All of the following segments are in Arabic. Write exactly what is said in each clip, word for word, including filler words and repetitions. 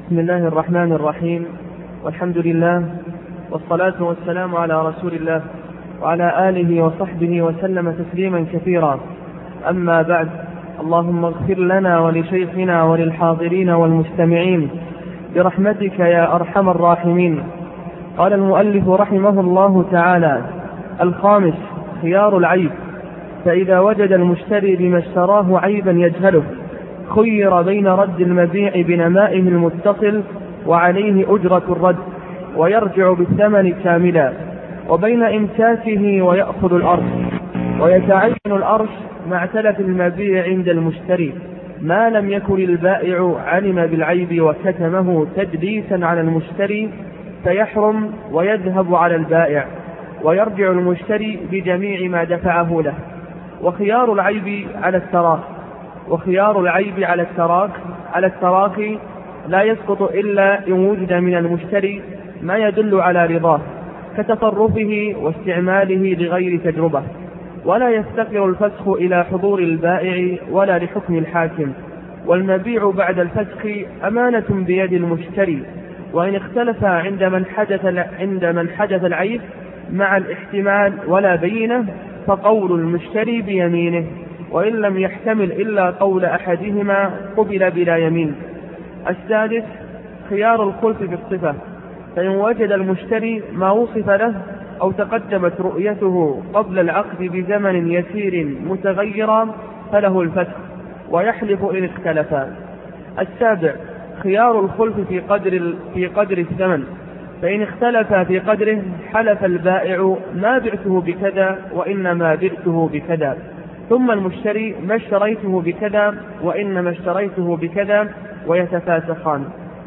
بسم الله الرحمن الرحيم، والحمد لله، والصلاة والسلام على رسول الله وعلى آله وصحبه وسلم تسليما كثيرا. أما بعد، اللهم اغفر لنا ولشيخنا وللحاضرين والمستمعين برحمتك يا أرحم الراحمين. قال المؤلف رحمه الله تعالى: الخامس خيار العيب، فإذا وجد المشتري بما اشتراه عيبا يجهله خير بين رد المبيع بنمائه المتصل وعليه أجرة الرد ويرجع بالثمن كاملا، وبين إمساكه ويأخذ الأرش، ويتعين الأرش مع تلف المبيع عند المشتري ما لم يكن البائع علم بالعيب وكتمه تدليسا على المشتري فيحرم ويذهب على البائع، ويرجع المشتري بجميع ما دفعه له. وخيار العيب على التراخ وخيار العيب على التراك على التراخي لا يسقط إلا إن وجد من المشتري ما يدل على رضاه كتصرفه واستعماله لغير تجربة، ولا يفتقر الفسخ إلى حضور البائع ولا لحكم الحاكم. والمبيع بعد الفسخ أمانة بيد المشتري، وإن اختلف عند من حدث عند من حدث العيب مع الاحتمال ولا بينه فقول المشتري بيمينه، وإن لم يحتمل إلا قول أحدهما قبل بلا يمين. السادس خيار الخلف في الصفة، فإن وجد المشتري ما وصف له أو تقدمت رؤيته قبل العقد بزمن يسير متغيرا فله الفسخ ويحلف إن اختلفا. السابع خيار الخلف في قدر في قدر الثمن، فإن اختلف في قدره حلف البائع ما بعته بكذا وإنما بعته بكذا، ثم المشتري ما اشتريته بكذا وإنما اشتريته بكذا، ويتفاسخان.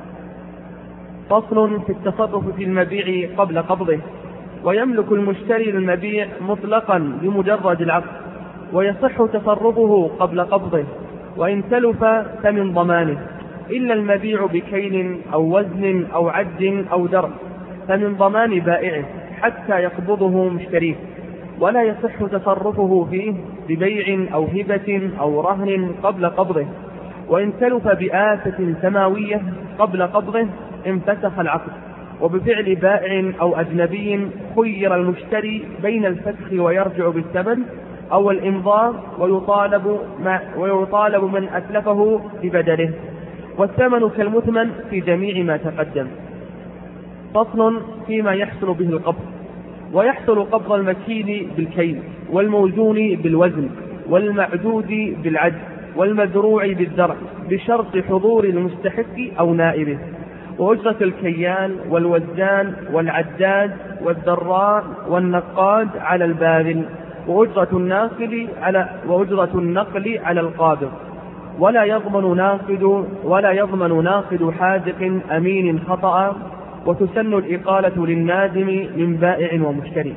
فصل في التصرف في المبيع قبل قبضه، ويملك المشتري المبيع مطلقا بمجرد العقد، ويصح تصرفه قبل قبضه، وإن تلف فمن ضمانه، إلا المبيع بكيل أو وزن أو عد أو درب فمن ضمان بائعه حتى يقبضه مشتريه، ولا يصح تصرفه فيه ببيع أو هبة أو رهن قبل قبضه. وإن تلف بآفة سماوية قبل قبضه انفسخ العقد. وبفعل بائع أو أجنبي خير المشتري بين الفسخ ويرجع بالثمن أو الإمضاء، ويطالب, ويطالب من أتلفه ببدله، والثمن كالمثمن في جميع ما تقدم. فصل فيما يحصل به القبض، ويحصل قبض المكيل بالكيل، والموزون بالوزن، والمعدود بالعد، والمذروع بالذرع بشرط حضور المستحق أو نائبه، وأجرة الكيال والوزان والعداد والذراع والنقاد على الباذل، وأجرة الناقل على وأجرة النقل على القابض. ولا يضمن ناقد ولا يضمن ناقد حاذق أمين خطأ، وتسن الإقالة للنادم من بائع ومشتري.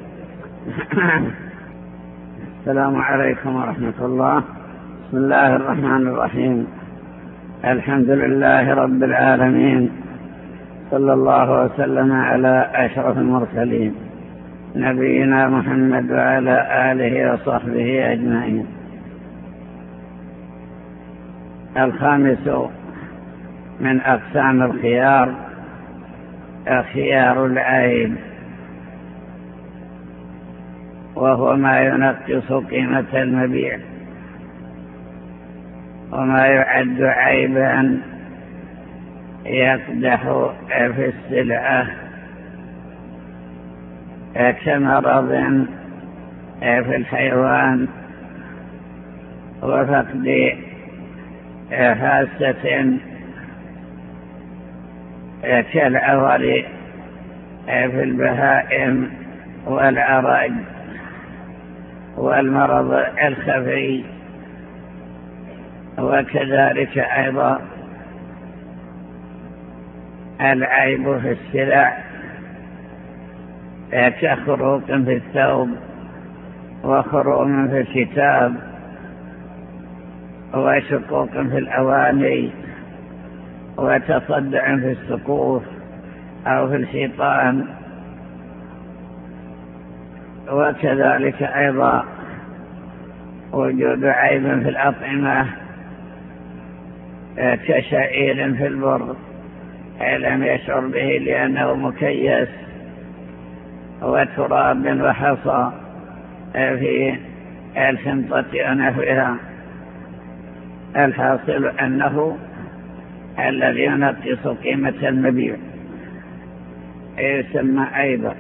السلام عليكم ورحمة الله. بسم الله الرحمن الرحيم. الحمد لله رب العالمين، صلى الله وسلم على أشرف المرسلين نبينا محمد وعلى آله وصحبه أجمعين. الخامس من أقسام الخيار خيار العيب، وهو ما ينقص قيمة المبيع وما يعد عيبا يقدح في السلعة كمرض في الحيوان وفقد حاسة كالعور في البهائم والعرج والمرض الخفي. وكذلك أيضا العيب في السلع كخروق في الثوب وخروم في الكتاب وشقوق في الأواني وتصدع في السقوف أو في الحيطان. وكذلك أيضا وجود عيب في الأطعمة كشعير في البر لم يشعر به لأنه مكيس وتراب وحصى في الحنطة ونحوها. الحاصل أنه الذي ينقص قيمة المبيع يسمى أيضا.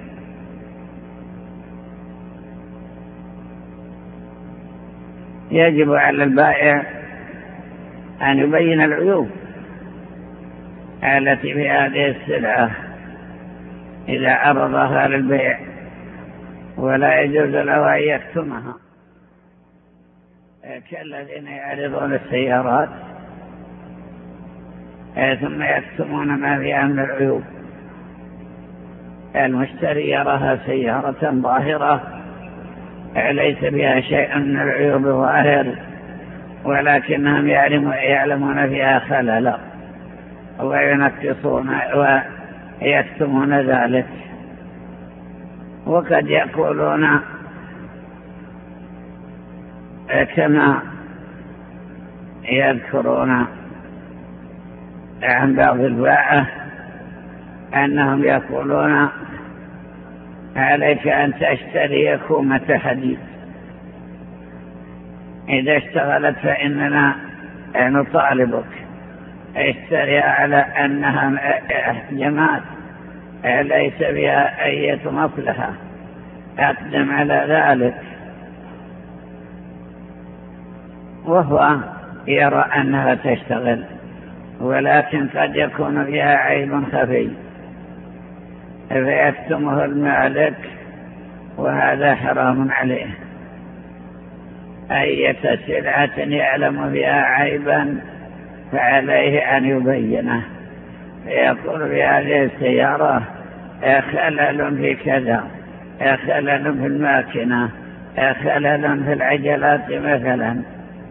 يجب على البائع أن يبين العيوب التي في هذه السلعة إذا عرضها للبيع، ولا يجوز له أن يكتمها كالذين يعرضون السيارات ثم يكتمون ما فيها من العيوب. المشتري يراها سيارة ظاهرة ليس بها شيء من العيوب ظاهر، ولكنهم يعلمون فيها خللا وينقصون ويكتمون ذلك. وقد يقولون كما يذكرون عن بعض الباعة أنهم يقولون عليك أن تشتري كومة حديد، إذا اشتغلت فإننا نطالبك، اشتري على أنها جماد ليس بها أي مصلحة، أقدم على ذلك. وهو يرى أنها تشتغل، ولكن قد يكون فيها عيب خفي فيكتمه المالك، وهذا حرام عليه. أية سلعة يعلم بها عيبا فعليه أن يبينه، فيقول بهذه السيارة خلل في كذا، خلل في الماكنة، خلل في العجلات مثلا،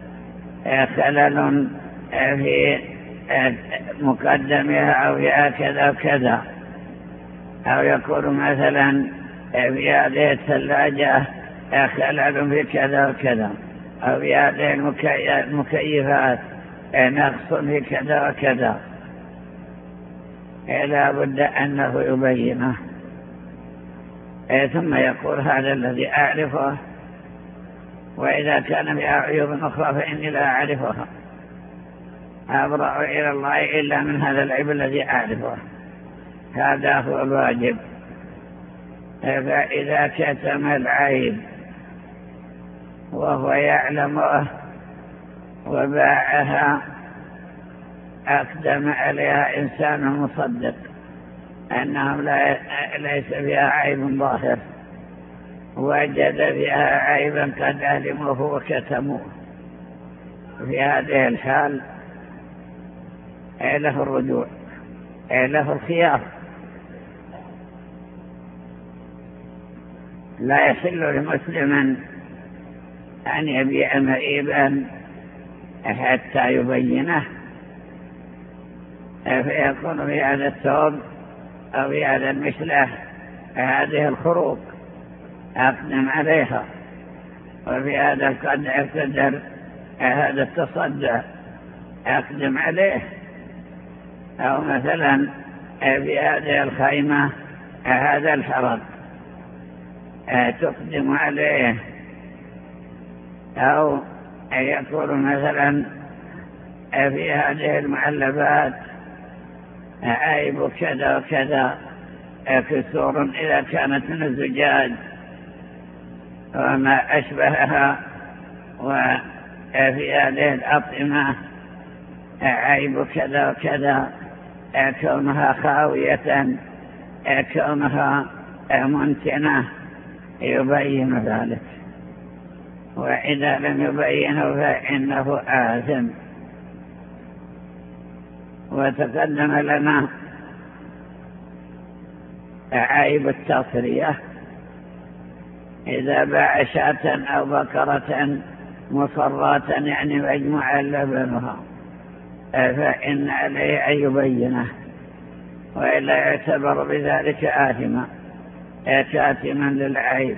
خلل في مقدمها أو فيها كذا وكذا، أو يقول مثلا في هذه الثلاجة خلل في كذا وكذا، أو في هذه المكيفات نقص في كذا وكذا. لا بد أنه يبينه، ثم يقول هذا الذي أعرفه، وإذا كان بها عيوب أخرى فإني لا أعرفها، أبرأ إلى الله إلا من هذا العيب الذي أعرفه. هذا هو الواجب. فإذا كتم العيب وهو يعلمه وباعها، أقدم عليها إنسان مصدق أنهم لا ليس فيها عيب ظاهر، وجد فيها عيبا قد علموه وكتموه، في هذه الحال له الرجوع، له الخيار. لا يحل لمسلم أن يبيع مئيبا حتى يبينه، فيكون في هذا الثوب أو في هذا المشلة هذه الخروق أقدم عليها، وفي هذا قد اعتذر هذا التصدع أقدم عليه، أو مثلا في هذه الخيمة هذا الحرب تقدم عليه، أو يقول مثلا في هذه المعلبات عيب كذا وكذا، كسور إذا كانت من الزجاج وما أشبهها، وفي هذه الأطعمة عيب كذا وكذا، كونها خاوية، كونها منتنة، يبين ذلك. وإذا لم يبينه فإنه آثم. وتقدم لنا عيب التصرية، إذا باع شاة أو بقرة مصرات يعني مجموعة لبنها، فإن عليه أن يبينه، وإلا يعتبر بذلك آثما كاتما للعيب.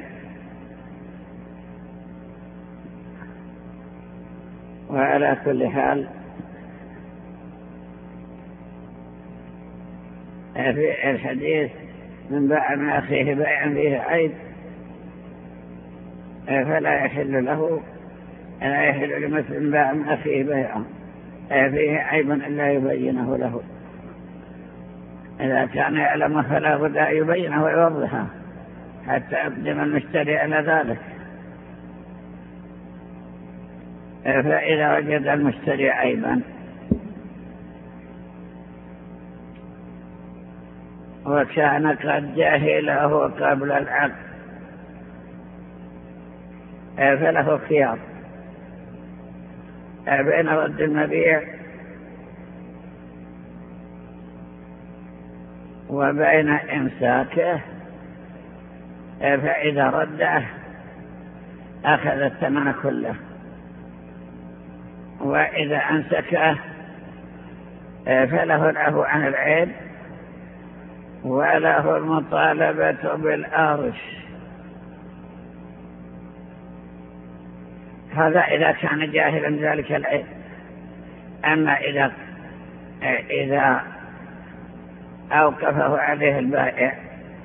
وعلى كل حال في الحديث من باع من أخيه بيعا فيه عيب فلا يحل له لا يحل لمسلم باع من أخيه بيعا فيه عيبا إلا يبينه له. إذا كان يعلم فلا بد أن يبينه ويوضحه حتى يقدم المشتري على ذلك. فإذا وجد المشتري عيبا وكان قد جاهله قبل العقد فله خيار بين رد المبيع وبين إمساكه، فإذا رده أخذ الثمن كله، وإذا أمسكه فله العفو عن العيب وله المطالبة بالأرش. هذا إذا كان جاهلا ذلك العيب. أما إذا إذا أوقفه عليه البائع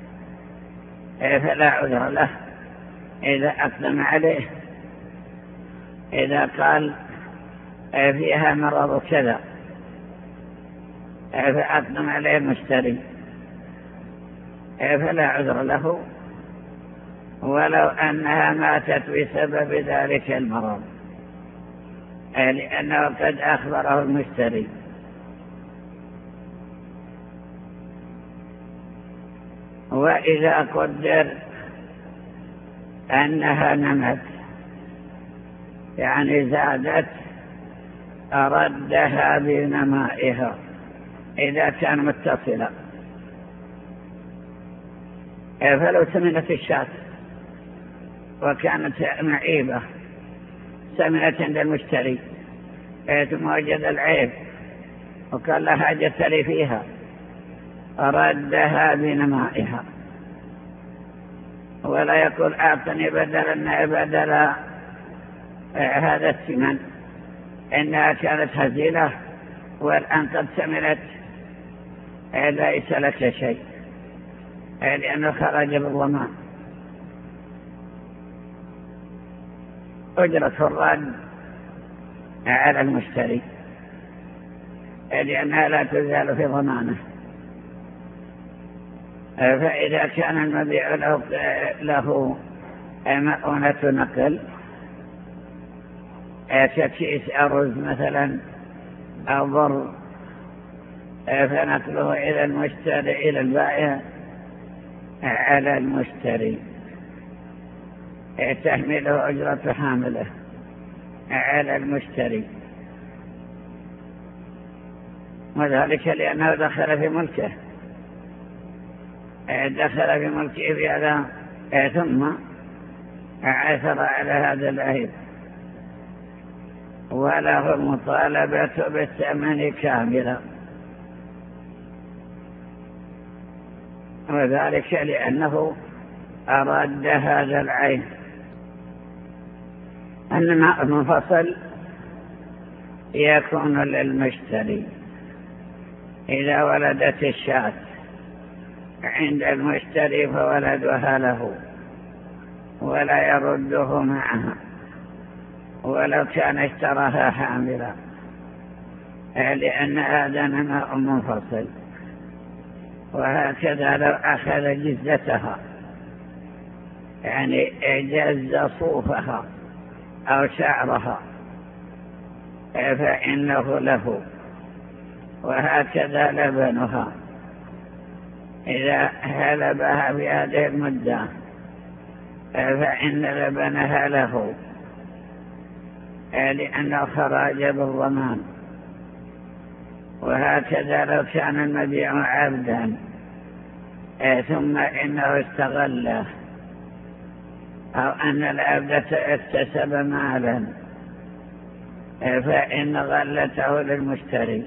فلا عذر له إذا أقدم عليه، إذا قال فيها مرض كذا فأقدم عليه المشتري فلا عذر له ولو أنها ماتت بسبب ذلك المرض، لأنه قد أخبره المشتري. وإذا قدر أنها نمت يعني زادت أردها بنمائها إذا كان متصلا. فلو سمنت الشاة وكانت معيبة سمنت عند المشتري ثم وجد العيب وقال لا حاجة لي فيها ردها بنمائها، ولا يقول أعطني بدلا بدل هذا الثمن إنها كانت هزيلة والآن قد سمنت ليس لك شيء لأنه خرج بالضمان. أجرة الرد على المشتري لأنها لا تزال في ضمانه. فإذا كان المبيع له, له مؤونة نقل ككيس أرز مثلا أو ضر فنقله إلى المشتري إلى البائع على المشتري، تحمله أجرة حامله على المشتري، وذلك لأنه دخل في ملكه دخل في ملكه في هذا ثم عثر على هذا العيب وله المطالبة بالثمن كاملا، وذلك لأنه أراد هذا العيب. الماء المنفصل يكون للمشتري إذا ولدت الشاة عند المشتري فولدها له ولا يرده معها ولو كان اشتراها حاملا، لأن هذا ماء منفصل. وهكذا لو أخذ جزتها يعني جز صوفها أو شعرها فإنه له. وهكذا لبنها إذا هلبها في هذه المدة فإن لبنها له لأنه خرج بالضمان. وهكذا لو كان المبيع عبدا ثم إنه استغله أو أن العبد اكتسب مالا فإن غلته للمشتري،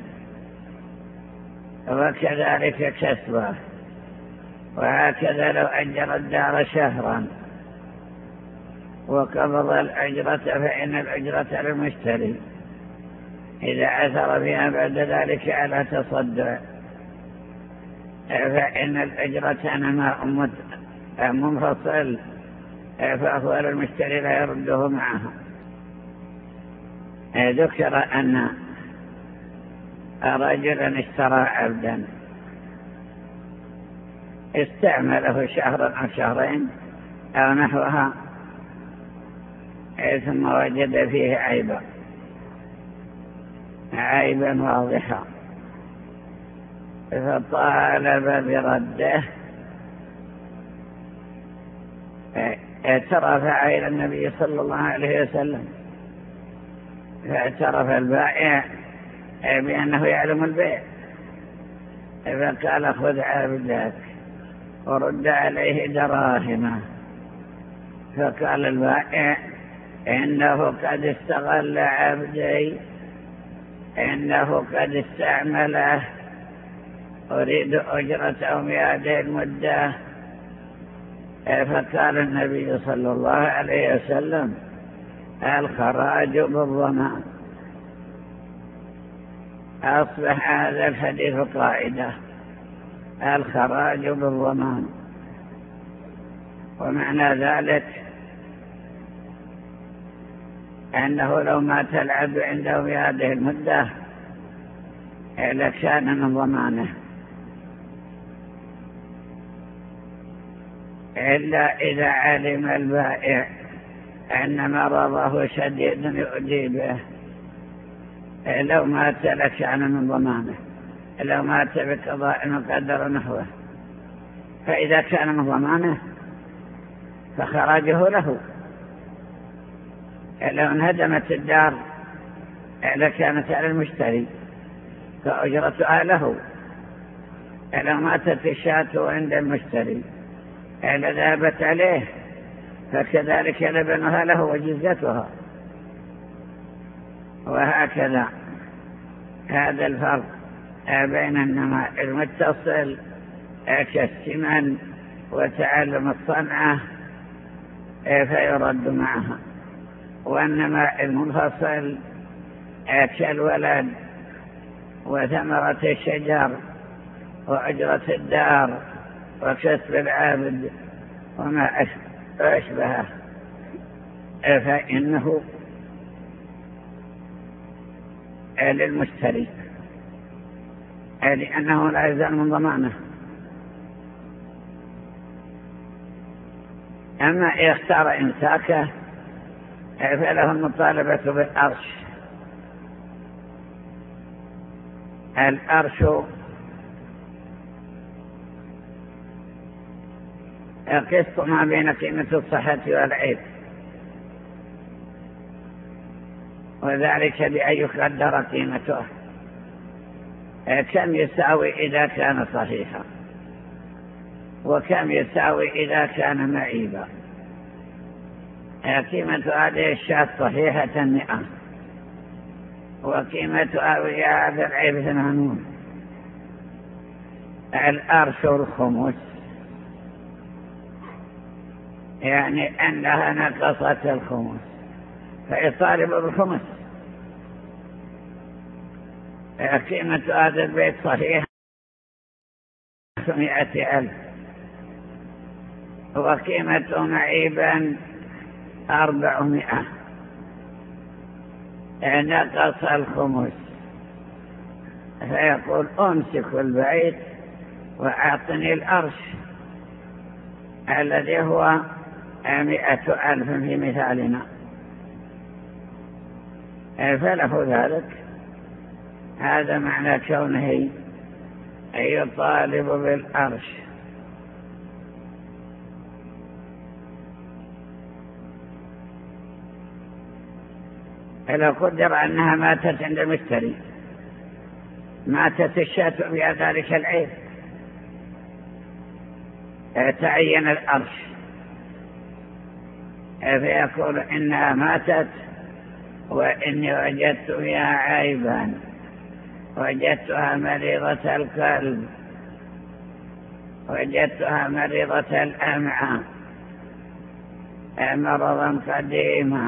وكذلك كسبه. وهكذا لو أجر الدار شهرا وقبض الأجرة فإن الأجرة للمشتري إذا أثر بها بعد ذلك على تصدع فإن الأجرة نماء منفصل، فهو المشتري لا يرده معها. ذكر أن رجلا اشترى عبدا استعمله شهرا أو شهرين أو نحوها، ثم وجد فيه عيبا عيبا واضحا فطالب برده، اعترف إلى النبي صلى الله عليه وسلم، فاعترف البائع بأنه يعلم البيع، فقال خذ عبدك ورد عليه دراهمه. فقال البائع إنه قد استغل عبدي، إنه قد استعمله، أريد أجرته بهذه المدة. فقال النبي صلى الله عليه وسلم الخراج بالضمان. أصبح هذا الحديث قاعدة، الخراج بالضمان، ومعنى ذلك أنه لو مات العبد عنده في هذه المدة لكان من ضمانه، إلا إذا علم البائع أن مرضه شديد يؤذي به، لو مات لكان من ضمانه، لو مات بقضاء مقدر نحوه. فإذا كان من ضمانه فخراجه له. لو انهدمت الدار لكانت على المشتري فأجرتها له. لو ماتت الشاة عند المشتري لذهبت عليه فكذلك لبنها له وجزتها، وهكذا. هذا الفرق بين النماء المتصل كالسمن وتعلم الصنعة فيرد معها، والنماء المنفصل كالولد وثمرة الشجر وأجرة الدار وكسب العابد وما أشبهه، فإنه للمشتري لأنه لا يزال من ضمانه. أما يختار إمساكه فله المطالبة بالأرش. الأرش قسط ما بين قيمة الصحة والعيب، وذلك بأن يقدر قيمته كم يساوي إذا كان صحيحا وكم يساوي إذا كان معيبا. قيمة هذه الشاة صحيحة مئة، وقيمة هذا العيب ثمانون. الأرش الخمس، يعني أنها نقصت الخمس فيطالب بالخمس. قيمة هذا البيت صحيحة مئة ألف، وقيمة معيبا أربعمائة، نقص الخمس، فيقول أمسك البيت وأعطني الأرش الذي هو مئة ألف في مثالنا، فله ذلك. هذا معنى كونه يطالب بالأرش. لو قدر أنها ماتت عند المشتري، ماتت الشاة بذلك العيب، تعين الأرش، فيقول إنها ماتت وإني وجدت فيها عيبا، وجدتها مريضة القلب، وجدتها مريضة الأمعاء، مرضا قديما،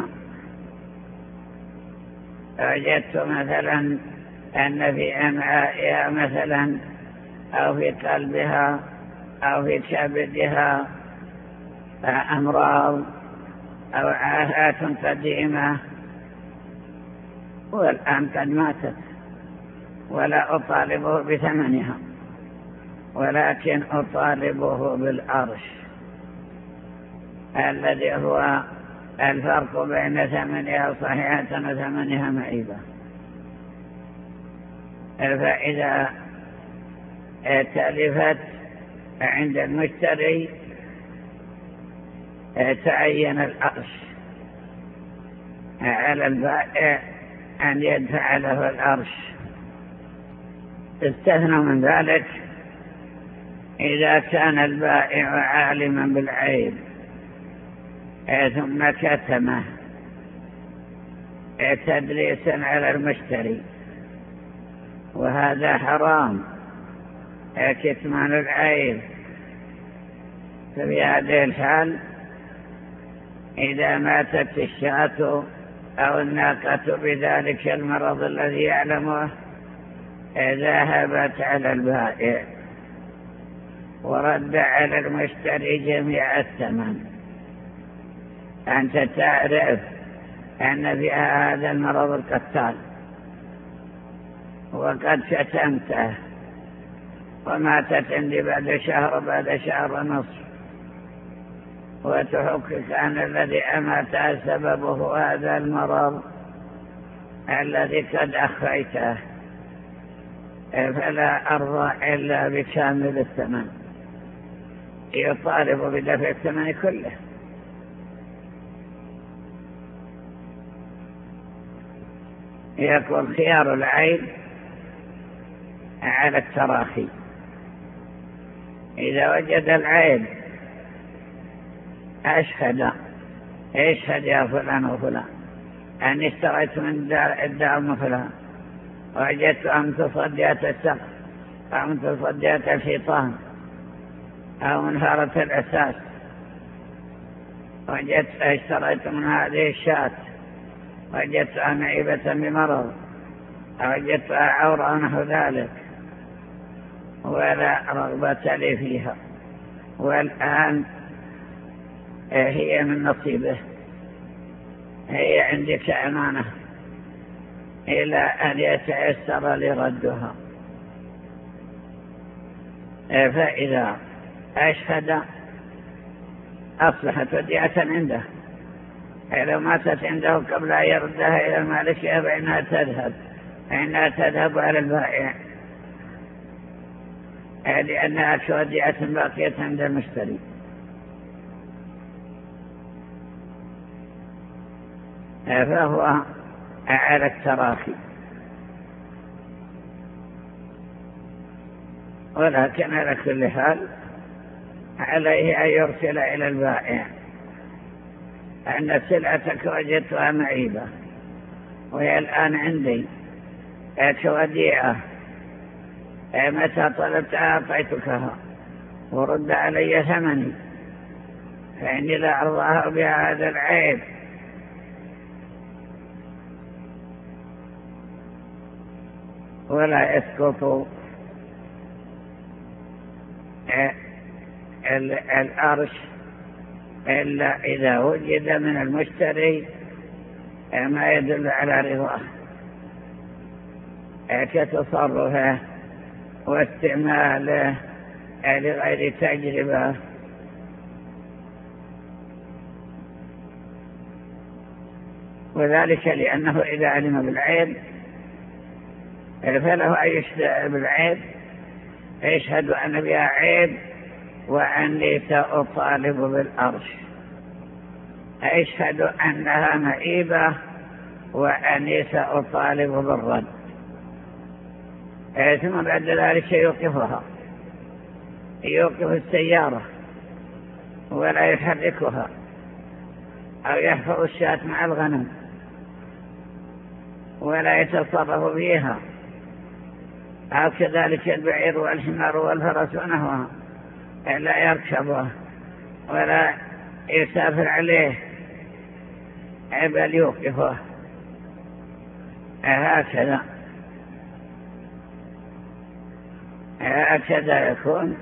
وجدت مثلا أن في أمعائها مثلا أو في قلبها أو في كبدها أمراض أو عاهات قديمة والآن قد ماتت ولا أطالبه بثمنها، ولكن أطالبه بالأرش الذي هو الفرق بين ثمنها صحيحة وثمنها معيبة. فإذا تلفت عند المشتري تعين الأرش على البائع أن يدفع له الأرش. استثنى من ذلك إذا كان البائع عالما بالعيب ثم كتمه تدليسا على المشتري، وهذا حرام كتمان العيب. ففي هذه الحال إذا ماتت الشاة أو الناقة بذلك المرض الذي يعلمه ذهبت على البائع ورد على المشتري جميع الثمن. أنت تعرف أن فيها هذا المرض القتال وقد شتمته وماتت عندي بعد شهر بعد شهر ونصف، وتحقق أن الذي أماتها سببه هذا المرض الذي قد أخفيته، فلا أرضى إلا بكامل الثمن، يطالب بدفع الثمن كله. يكون خيار العيب على التراخي. إذا وجد العيب أشهد اشهد يا فلان وفلان أني اشتريت من الدار مثلها، وجدت أن تصديات السقف أو من تصديات الحيطان أو من هارة الأساس، وجدت اشتريت من هذه الشاة، وجدتها معيبة بمرض، وجدتها عورة نحو ذلك، ولا رغبة لي فيها، والآن هي من نصيبه، هي عندك أمانة إلى أن يتيسر لردها. فإذا أشهد أصلحت وديعة عنده، لو ماتت عنده قبل أن يردها إلى المالك فإنها تذهب فإنها تذهب على البائع، لأنها كوديعة باقية عند المشتري. فهو على التراخي، ولكن على كل حال عليه أن يرسل إلى البائع أن سلعتك وجدتها معيبة وهي الآن عندي كوديعة، متى طلبت أعطيتكها ورد علي ثمني، فإني لا أرضاها بهذا العيب. ولا يسقط الأرش إلا إذا وجد من المشتري ما يدل على رضاه كتصرفه واستعماله لغير تجربة. وذلك لأنه إذا علم بالعيب فله أن يشهد بالعيب، يشهد أن بها عيب وأني سأطالب بالأرش، أشهد أنها معيبة وأني سأطالب بالرد، ثم بعد ذلك يوقفها، يوقف السيارة ولا يحركها، أو يحفظ الشاة مع الغنم ولا يتصرف فيها، أو كذلك البعير والحمار والفرس ونحوها لا يركبه ولا يسافر عليه، بل يوقفه. هكذا هكذا يكون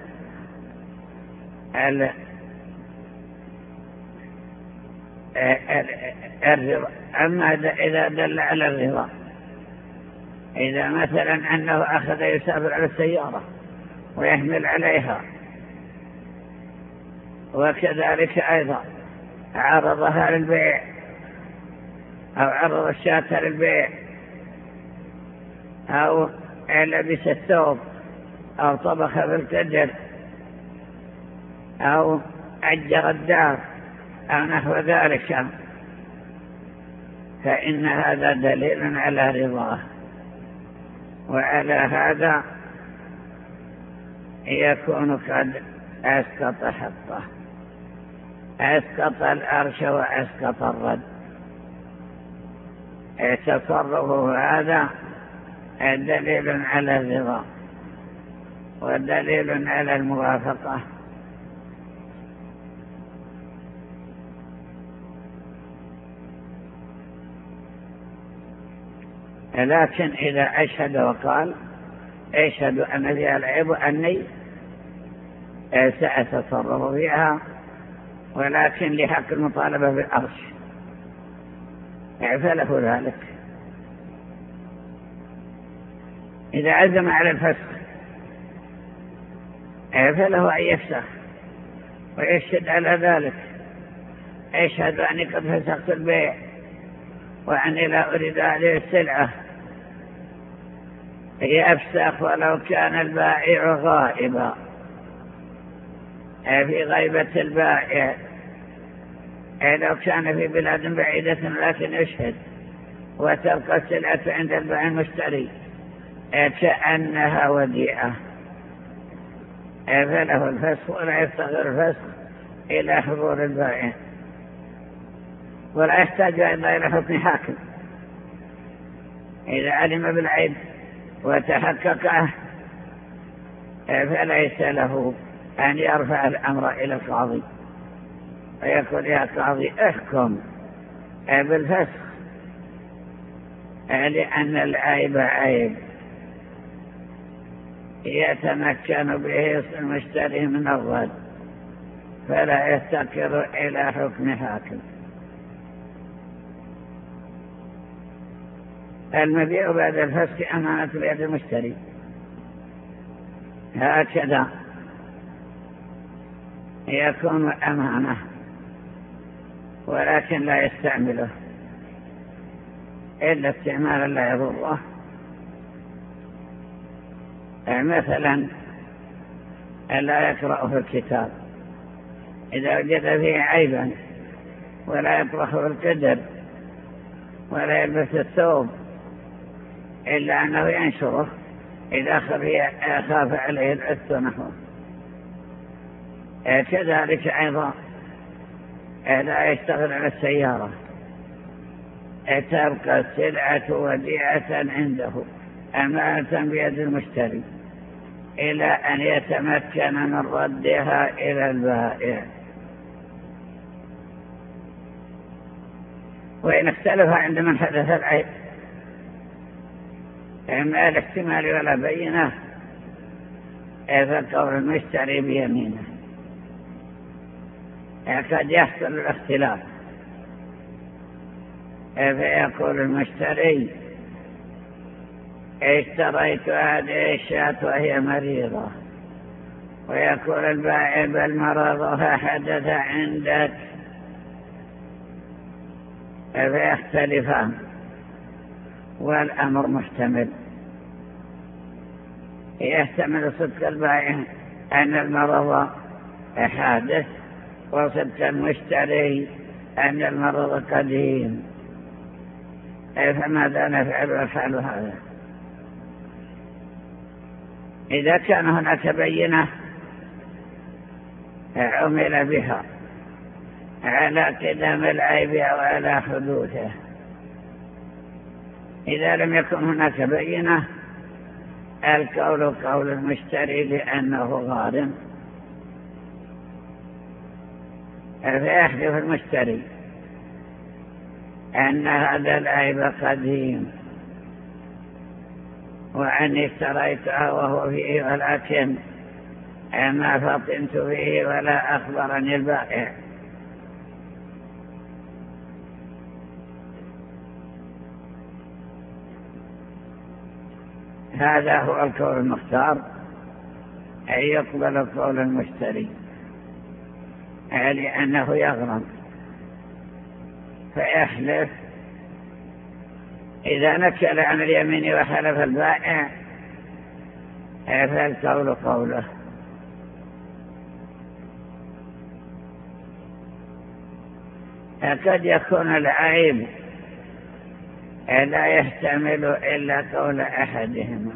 الرضا. أما إذا دل على الرضا، إذا مثلا أنه أخذ يسافر على السيارة ويحمل عليها، وكذلك أيضا عرضها للبيع أو عرض الشاة للبيع، أو لبس الثوب، أو طبخ في القدر، أو أجر الدار، أو نحو ذلك، فإن هذا دليل على رضاه. وعلى هذا يكون قد أسقط حقه، أسقط الأرش وأسقط الرد. تصرفه هذا دليل على الرضا ودليل على الموافقة. لكن إذا أشهد وقال أشهد أن فيها العيب أني سأتصرف فيها، ولكن لحق المطالبة بالأرش، فله ذلك. إذا عزم على الفسخ فله أن يفسخ ويشهد على ذلك، أشهد أني قد فسخت البيع وأني لا أريد هذه السلعة، يفسخ ولو كان البائع غائبا، في غيبة البائع، لو كان في بلاد بعيدة لكن يشهد وتبقى السلعة عند البائع المشتري كأنها وديعة، فله الفسخ ولا يفتقر الفسخ إلى حضور البائع، ولا يحتاج إلا إلى حكم حاكم. إذا علم بالعيب وتحققه فليس له أن يرفع الأمر إلى القاضي ويقول يا قاضي احكم بالفسخ، لأن العيب عيب يتمكن به المشتري من الرد، فلا يفتقر إلى حكم حاكم. المبيع بعد الفسخ أمانة بيد المشتري، هكذا يكون أمانة، ولكن لا يستعمله إلا استعمالا لا يضره. مثلا لا يقرأ في الكتاب، إذا وجد فيه عيبا، ولا يطرح في القدر، ولا يلبس الثوب، إلا أنه ينشره إذا خاف عليه العث ونحوه. كذلك أيضا لا يشتغل على السيارة، تبقى السلعة وديعة عنده أمانة بيد المشتري إلى أن يتمكن من ردها إلى البائع. وإن اختلف عند من حدث العيب، إما الاحتمال ولا بينه، فقول المشتري بيمينه. قد يحصل الاختلاف، فيقول المشتري اشتريت هذه الشاة وهي مريضة، ويقول البائع بل مرضها حدث عندك، فيختلفان والأمر محتمل. يحتمل صدق البائع أن المرض حادث، وصدق المشتري أن المرض قديم، فماذا نفعل وفعل هذا؟ إذا كان هناك بينة عمل بها على قدم العيب أو على حدوثه. إذا لم يكن هناك بينة، القول قول المشتري لأنه غارم، فيحلف المشتري أن هذا العيب قديم وأني اشتريتها وهو فيه ولكن ما فطنت فيه ولا أخبرني البائع. هذا هو القول المختار، أي يقبل قول المشتري لأنه يغرم فيحلف. إذا نكل عن اليمين وحلف البائع فالقول قوله. قد يكون العيب لا يحتمل إلا قول أحدهما،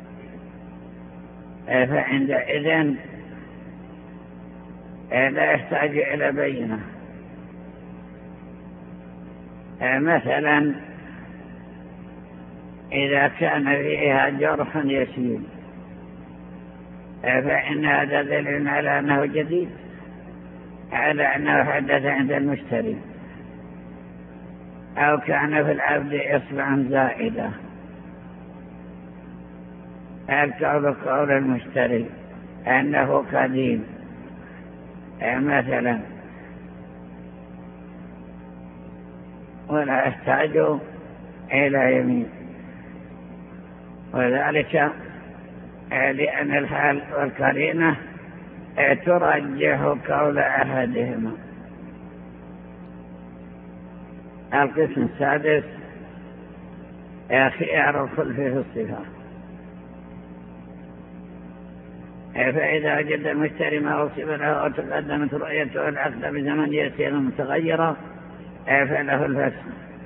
فعندئذ لا يحتاج إلى بينة. مثلا إذا كان فيها جرح يسير فإن هذا دليل على أنه جديد، على أنه حدث عند المشتري، أو كان في العبد إصبع زائدة. القول قول المشتري أنه قديم مثلا، ولا يحتاج إلى يمين، وذلك لأن الحال والقرينة ترجح قول أحدهما. القسم السادس خيار الخلف في الصفات. فإذا وجد المشتري ما وصف له وتقدمت رؤيته العقد بزمن يسير متغيرة فله الفسخ.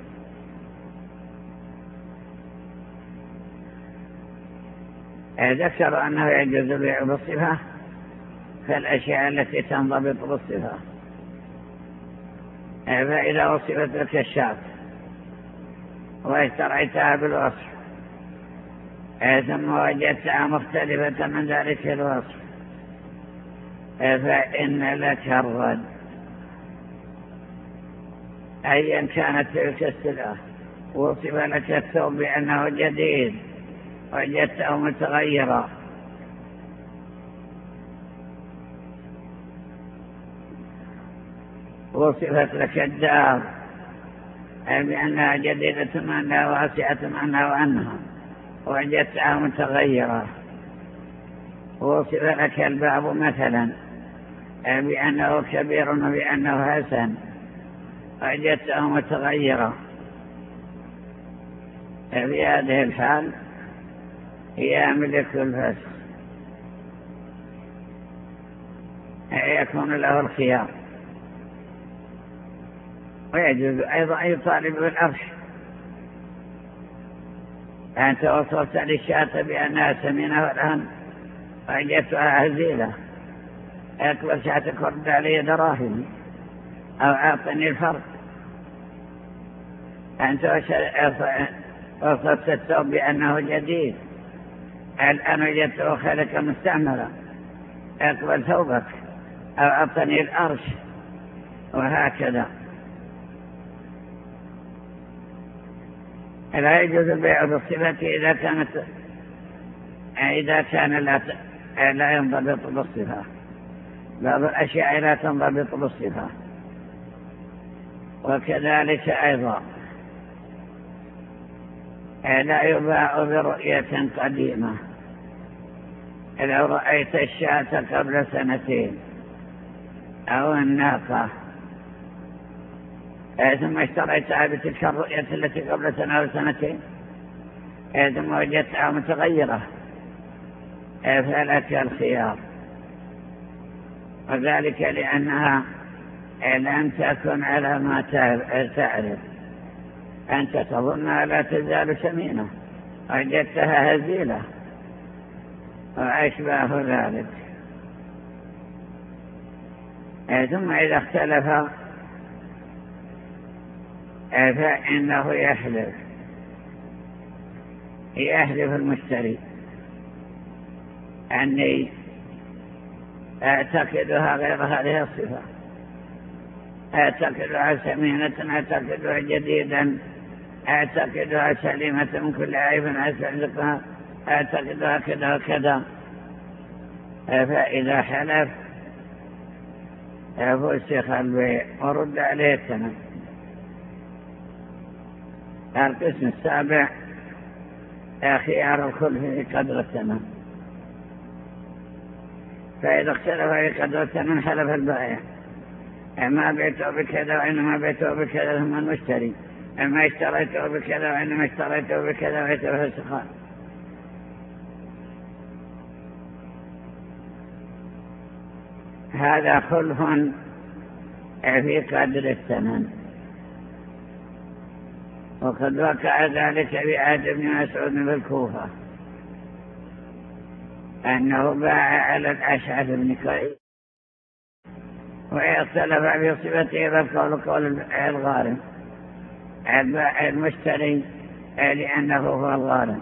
ذكر أنه يجوز البيع بالصفة فالأشياء التي تنضبط بالصفة. فإذا وصفت لك الشاة واشتريتها بالوصف ثم وجدتها مختلفة من ذلك الوصف فإن لك الرد، أيا كانت تلك السلعة. وصف لك الثوب بأنه جديد وجدته متغيرا وصفت لك الدار بأنها جديدة معناها واسعة معناها وأنها وجدتها متغيرة. وصف لك الباب مثلا بأنه كبير وبأنه حسن وجدته متغيرة. في هذه الحال يملك الفسخ، يكون له الخيار. ويجوز أيضا أن يطالب بالأرش. أنت وصلت للشاة بأنها سمينة والآن وجدتها هزيلة، أكبر شاة كرد علي دراهم أو أعطني الفرق. أنت وصلت الثوب بأنه جديد، الآن وجدته خلق مستعملة، أقبل ثوبك أو أعطني الأرش، وهكذا. لا يجوز البيع بالصفة إذا كانت إذا كان لا لا ينضبط بالصفة. بعض الأشياء لا تنضبط بالصفة. وكذلك أيضا لا يباع برؤية قديمة. لو رأيت الشاة قبل سنتين أو الناقة ثم اشتريتها بتلك الرؤية التي قبل سنة أو سنتين ثم وجدتها متغيرة فلك الخيار، وذلك لأنها لم تكن على ما تعرف. أنت تظنها لا تزال سمينة وجدتها هزيلة وأشباه ذلك. ثم إذا اختلف فإنه يحلف يحلف المشتري أني أعتقدها غير هذه الصفة، أعتقدها سمينة، أعتقدها جديدا، أعتقدها سليمة من كل عيب أستعزقها أعتقد هكذا وكذا، فإذا حلف فسخ البيع ورد عليه الثمن. القسم السابع خيار الخلف في قدر الثمن. فإذا اختلف في قدر الثمن حلف البائع: ما بيته بكذا وإنما بيته بكذا، ثم المشتري: ما اشتريته بكذا وإنما اشتريته بكذا، ويتفسخان. هذا خلف في قدر الثمن. وقد وقع ذلك بعهد بن مسعود بالكوفة، أنه باع على الأشعث بن قيس، واختلف في صفته فالقول قول الغارم، البائع المشتري لأنه هو الغارم.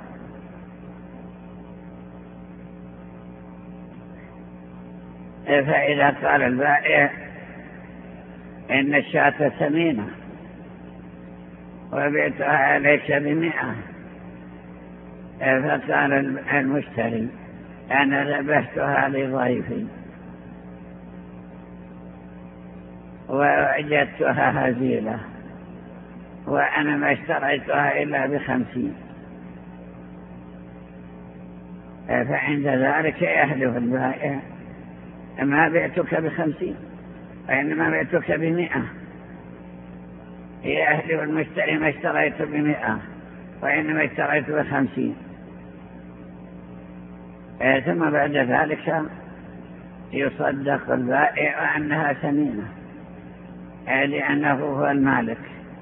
فإذا قال البائع إن الشاة ثمينة وبيعتها عليك بمئة، فقال المشتري: أنا ذبحتها لضيفي ووجدتها هزيلة وأنا ما اشتريتها إلا بخمسين، فعند ذلك يحلف البائع: ما بعتك بخمسين وإنما بعتك بمئة. يحلف المشتري: ما اشتريت بمئة وإنما اشتريت بخمسين. ثم بعد ذلك يصدق البائع أنها ثمينة لأنه هو المالك.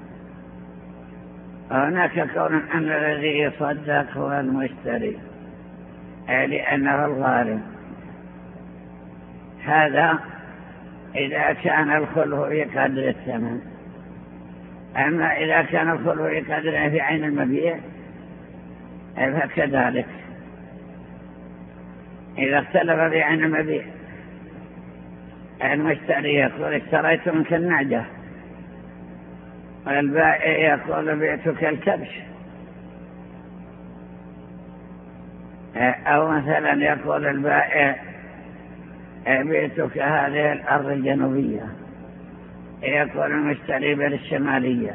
وهناك كون أن الذي يصدق هو المشتري لأنه الغارم. هذا إذا كان الخلف في قدر الثمن. أما إذا كان الخلف في قدر في عين المبيع فكذلك. إذا اختلف في عين المبيع، المشتري يقول: اشتريت منك النعجة، والبائع يقول: بعتك الكبش. أو مثلا يقول البائع: بعتك هذه الأرض الجنوبية، يقول المشتري: بالشمالية.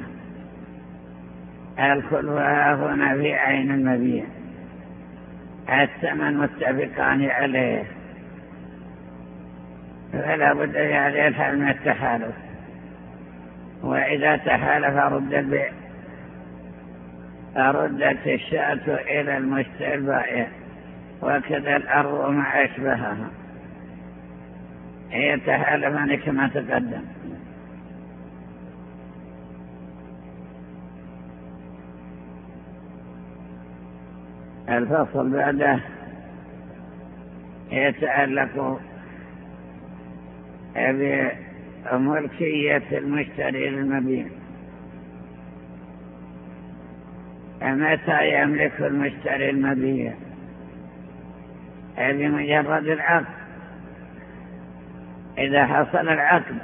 الخلف هنا في عين المبيع، الثمن متفقان عليه، فلا بد في هذه الحال من التحالف. وإذا تحالف رد البيع، ردت الشاة إلى المشتري البائع، وكذا الأرض وما أشبهها يتحالفان كما تقدم. الفصل بعده يتعلق بملكية المشتري للمبيع. متى يملك المشتري المبيع؟ بمجرد العقد. إذا حصل العقد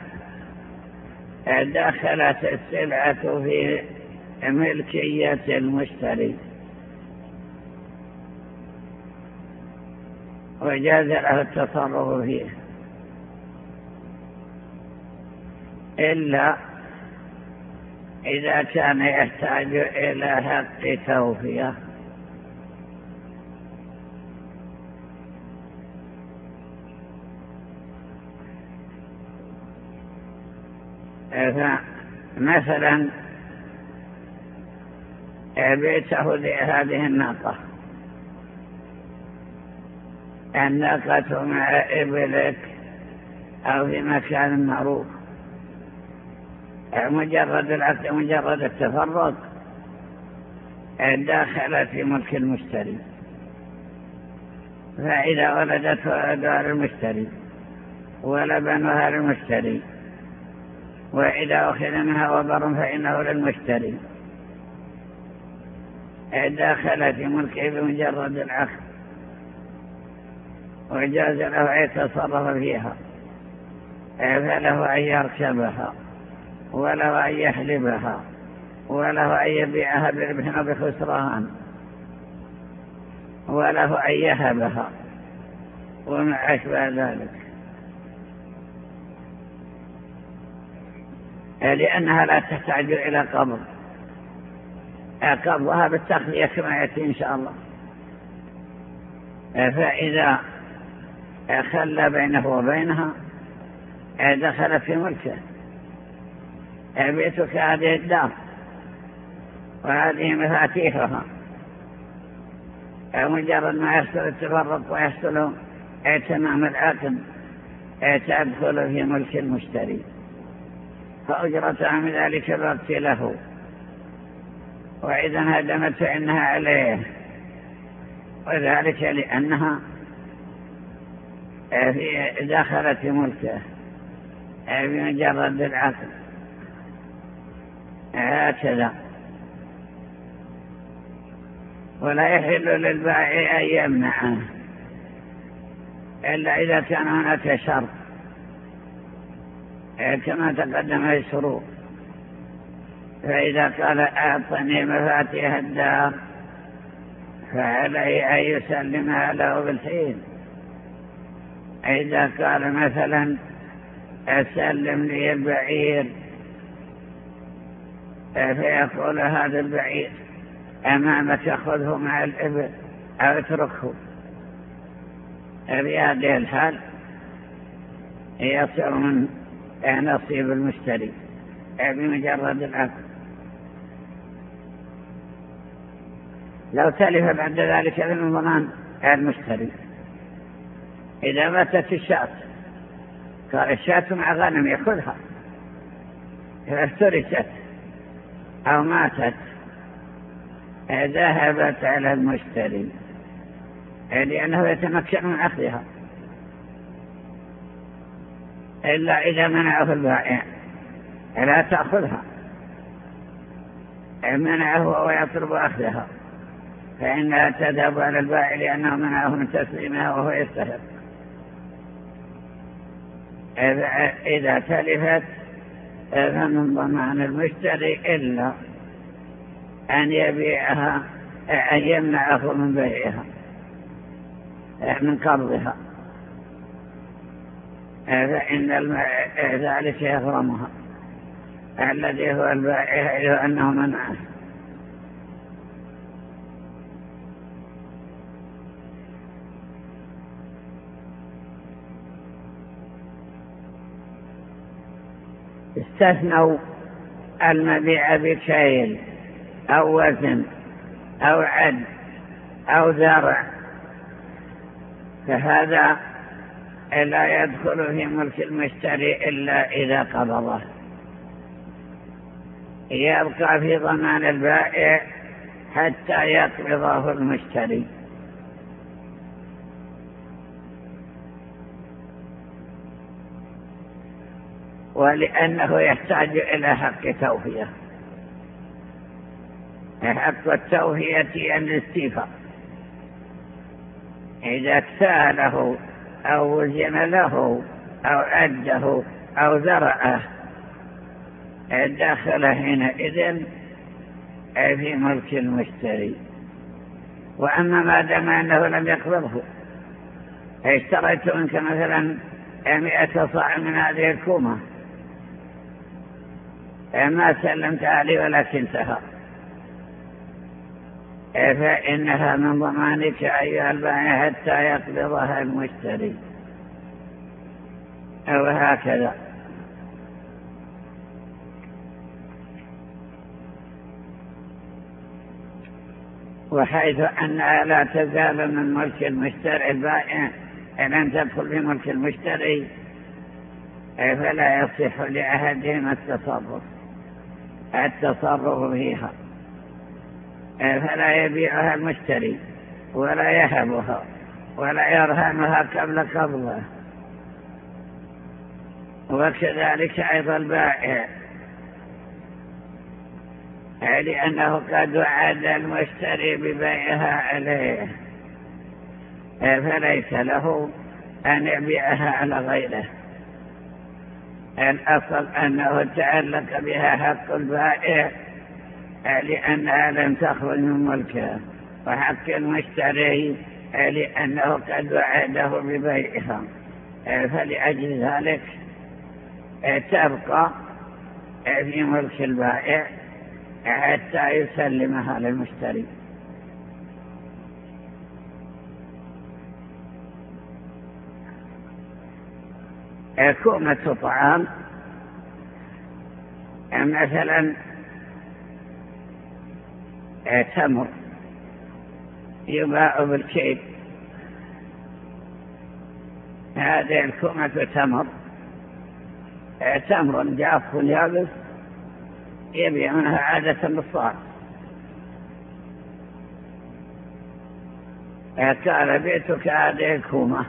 دخلت السلعة في ملكية المشتري وجاز له التصرف فيه، إلا إذا كان يحتاج إلى حق توفية. مثلا بيته لهذه الناقة، الناقة مع إبلك أو في مكان معروف، مجرد العقد مجرد التفرق داخلت في ملك المشتري. فإذا ولدت ولدها للمشتري ولبنها للمشتري، وإذا أخذ منها وبر فإنه للمشتري، داخلت في ملكه بمجرد العقد، وجاز له أن يتصرف فيها، فله أن يركبها، وله أن يحلبها، وله أن يبيعها بربح أو بخسران، وله أن يهبها وما أشبه ذلك، لأنها لا تحتاج إلى قبض، قبضها بالتخلية كما يأتي إن شاء الله. فإذا خلى بينه وبينها دخلت في ملكه. بيتك هذه الدار وهذه مفاتيحها، مجرد ما يحصل التفرق ويحصل تمام العقد تدخل في ملك المشتري، فأجرتها من ذلك الوقت له، وإذا هدمت فإنها عليه، وذلك لأنها دخلت في ملكه بمجرد العقد. هكذا. ولا يحل للبائع أن يمنعه إلا إذا كان هناك شرط كما تقدم الشروط. فإذا قال أعطني مفاتيح الدار فعليه أن يسلمها له بالحين. إذا قال مثلا أسلم لي البعير فيقول هذا البعير أمامك خذه مع الإبل أو اتركه، في هذه الحال يصير من نصيب المشتري بمجرد العقد. لو تلف بعد ذلك من ضمان المشتري، إذا ماتت الشاة قال الشاة مع غنم يأخذها، إذا افترست أو ماتت ذهبت على المشتري لأنه يتمكن من أخذها، إلا إذا منعه البائع لا تأخذها، منعه ويطلب أخذها فإنها تذهب على البائع لأنه منعه من تسليمها وهو يستحق. إذا تلفت فمن ضمان المشتري إلا أن يبيعها، أن يمنعه من بيعها من قبضها، فإن ذلك يغرمها الذي هو البائع لأنه منعه. استثنوا المبيع بكيل أو وزن أو عد أو زرع، فهذا لا يدخل في ملك المشتري إلا إذا قبضه، يبقى في ضمان البائع حتى يقبضه المشتري. ولأنه يحتاج إلى حق توفية، حق التوفية أن الاستيفاء إذا اكتاله أو وزن له أو أده أو زرعه دخل حينئذ في ملك المشتري. وأما ما دام أنه لم يقبضه، اشتريت منك مثلا مئة صاع من هذه الكومة ما سلمتها لي ولكن سهر، فإنها من ضمانك أيها البائع حتى يقبضها المشتري، أو هكذا. وحيث أنها لا تزال من ملك المشتري البائع لن تدخل في ملك المشتري، فلا يصح لأحدهما التصرف التصرف فيها، فلا يبيعها المشتري ولا يهبها ولا يرهنها قبل قبضه، وكذلك أيضا البائع، لأنه قد وعد المشتري ببيعها عليه، فليس له أن يبيعها على غيره. الأصل أنه تعلق بها حق البائع لأنها لم تخرج من ملكها، وحق المشتري لأنه قد وعده ببيعها، فلأجل ذلك تبقى في ملك البائع حتى يسلمها للمشتري. كومة طعام مثلا تمر يباع بالكيل، هذه الكومة تمر تمر جاف يابس يبيعونها عادة بالصاع، قال بيتك هذه الكومة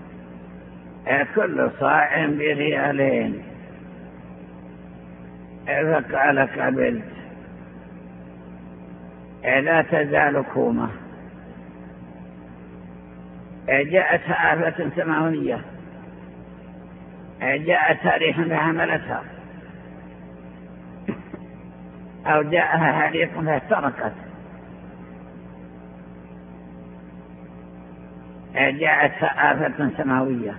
كل صاع بريالين، فقال قبلت، لا تزال كومة. جاءت آفة سماوية، جاءت ريح فحملتها، أو جاءها حريق فاحترقت، جاءت آفة سماوية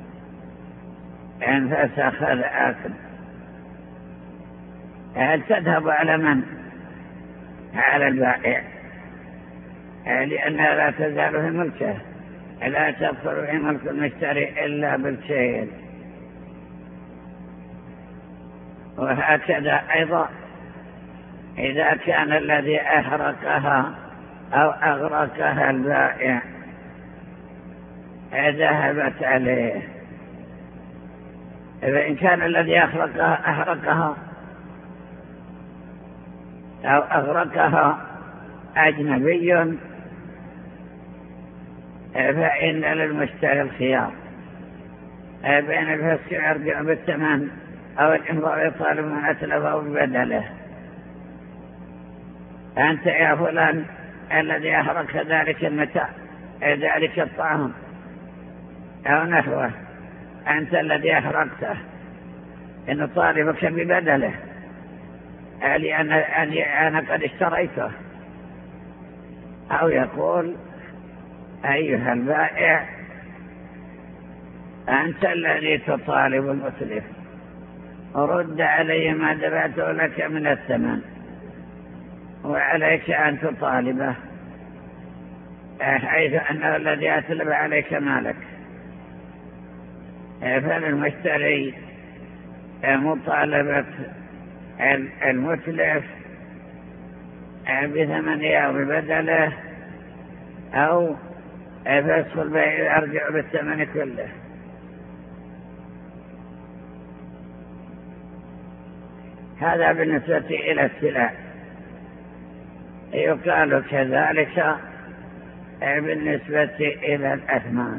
انفسخ الآكل، هل تذهب على من؟ على البائع، لأنها لا تزال في ملكه، لا تدخل في ملك المشتري إلا بالكيل. وهكذا أيضا إذا كان الذي أحرقها أو أغرقها البائع ذهبت عليه، فإن كان الذي أحرقها, أحرقها أو أغرقها أجنبي فإن للمشتري الخيار بين الفسق يرجع بالثمن أو الإمضاء يطالب من أتلفه ببدله. أنت يا فلان الذي أحرق ذلك المتاع ذلك الطعام أو نحوه، أنت الذي أحرقته، إن طالبك ببدله لأن أنا قد اشتريته. أو يقول أيها البائع أنت الذي تطالب المتلف، رد علي ما دفعته لك من الثمن، وعليك أن تطالبه حيث أنه الذي أتلف عليك مالك. فللمشتري مطالبة المتلف بثمنه أو ببدله، أو فسخ البيع يرجع بالثمن كله. هذا بالنسبة إلى السلع. يقال كذلك بالنسبة إلى الأثمان،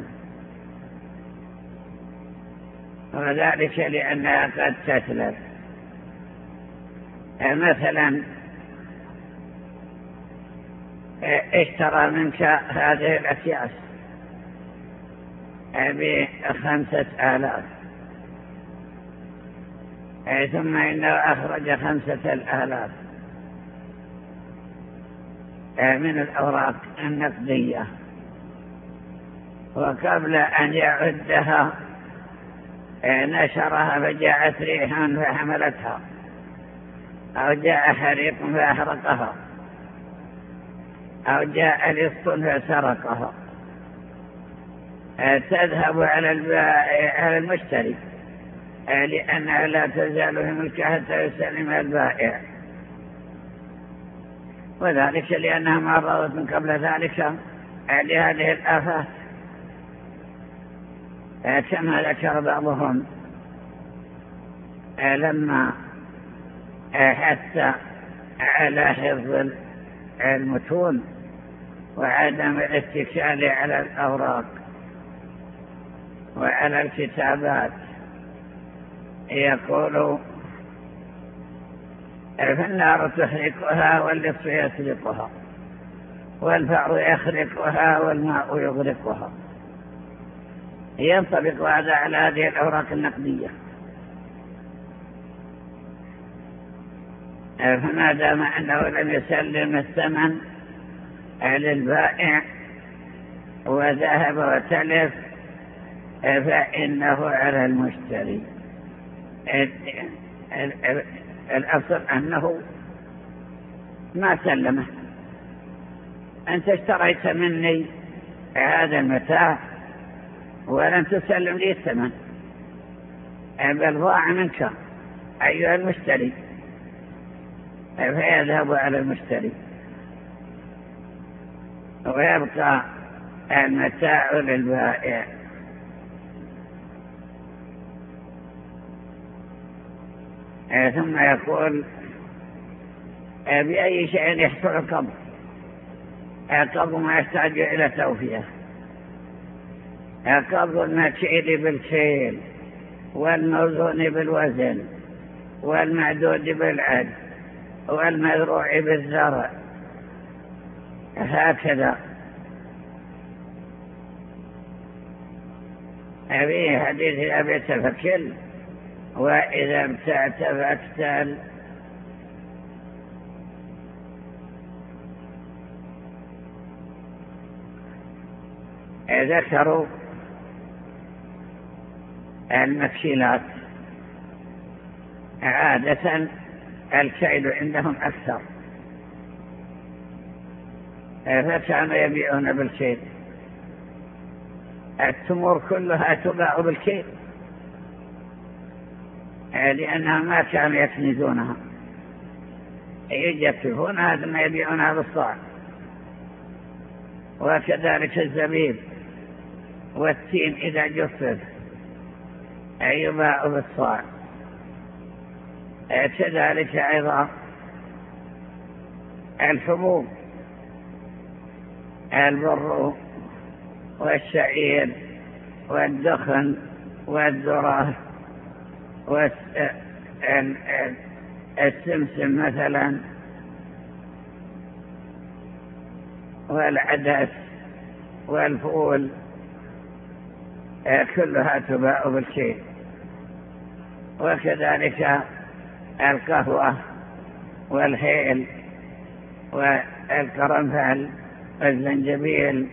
وذلك لأنها قد تتلف. مثلا اشترى منك هذه الأكياس بخمسة آلاف، ثم إنه أخرج خمسة الآلاف من الأوراق النقدية، وقبل أن يعدها نشرها فجاءت ريح فحملتها، أو جاء حريق فأحرقها، أو جاء لص فسرقها، تذهب على على المشتري لأنها لا تزال في ملكه حتى يسلمها البائع، وذلك لأنها معرضت من قبل ذلك لهذه الآفات، كما ذكر بعضهم لما حتى على حفظ المتون وعدم الاتكال على الأوراق وعلى الكتابات، يقول فالنار تحرقها واللص يسرقها والفأر يخرقها والماء يغرقها. ينطبق هذا على هذه الأوراق النقدية، فما دام أنه لم يسلم الثمن للبائع وذهب وتلف فإنه على المشتري. الأصل أنه ما سلمه. أنت اشتريت مني هذا المتاع ولم تسلم لي الثمن، بل ضاع منك أيها المشتري، فيذهب على المشتري ويبقى المتاع للبائع. ثم يقول بأي شيء يحصل القبض؟ القبض ما يحتاج إلى توفية. قبض المكيل بالكيل والموزون بالوزن والمعدود بالعد والمزروع بالزرع، هكذا. في حديث أبي تفكل وإذا ابتعت فاكتل. ذكروا المكيلات عادة الكيل عندهم أكثر، فكانوا يبيعون بالكيل. التمور كلها تباع بالكيل لأنها ما كانوا يكنزونها، يجففونها ثم يبيعونها بالصاع. وكذلك الزبيب والتين إذا جفف يباع بالصاع. كذلك أيضا الحبوب، البر والشعير والدخن والذرة والسمسم مثلا والعدس والفول، كلها تباع بالكيل. وكذلك القهوة والهيل والقرنفل والزنجبيل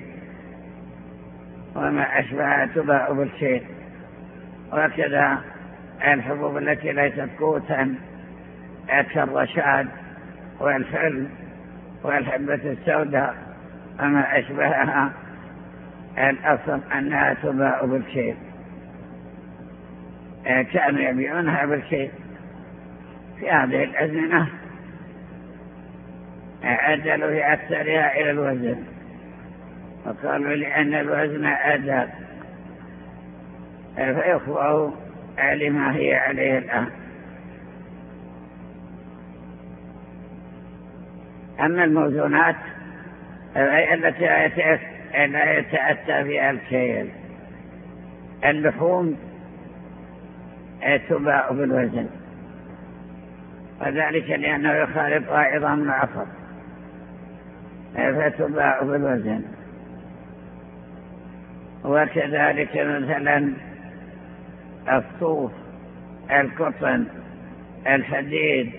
وما أشبهها تباع بالكيل. وكذا الحبوب التي ليست قوتا كالرشاد والفل والحبة السوداء وما أشبهها، الأصل أنها تباع بالكيل. كانوا يبيعونها بالكيل. في هذه الأزمنة عدلوا في أكثرها إلى الوزن، وقالوا لأن الوزن أدل فيخضعوا لما هي عليه الآن. أما الموزونات فهي التي لا يتأتى فيها الكيل. اللحوم تباع بالوزن، وذلك لأنه يخالطها عظام العصب فتباع بالوزن. وكذلك مثلا الصوف، القطن، الحديد،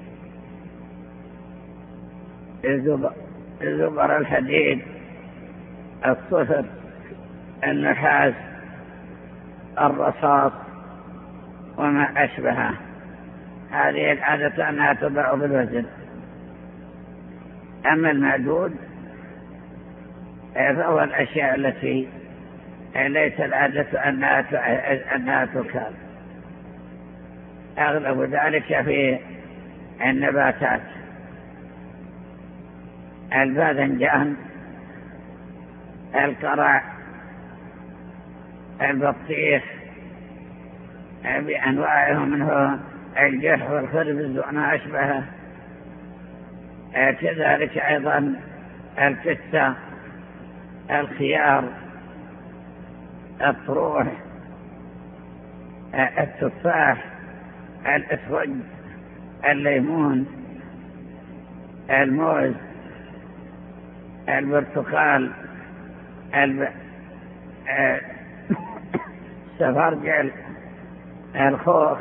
زبر الحديد، الصفر، النحاس، الرصاص وما أشبهه، هذه العادة أنها تباع بالوزن. أما المعدود فهو الأشياء التي ليس العادة أنها تكال. أغلب ذلك في النباتات، الباذنجان، القرع، البطيخ بأنواعهم منه الجرح والخربز وما أشبهه. كذلك أيضا الفتة، الخيار، الطروح، التفاح، الأسود، الليمون، الموز، البرتقال، السفرجل، الخوخ،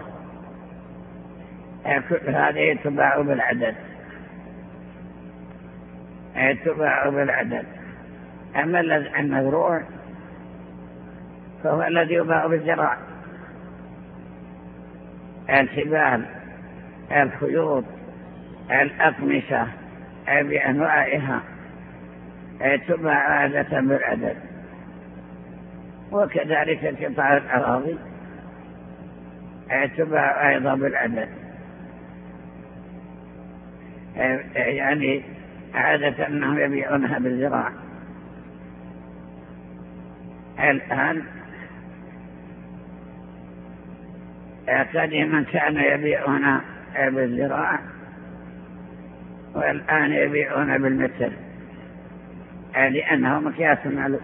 كل هذه تباع بالعدد. تباع بالعدد. أما المزروع فهو الذي يباع بالزراع، الحبال، الخيوط، الأقمشة بأنواعها تباع عادة بالعدد. وكذلك قطع الأراضي تباع أيضا بالعدد، يعني عادة أنهم يبيعونها بالزراع. الآن قديما كانوا يبيعون بالزراع، والآن يبيعون بالمتر لأنه مقياس معلوم.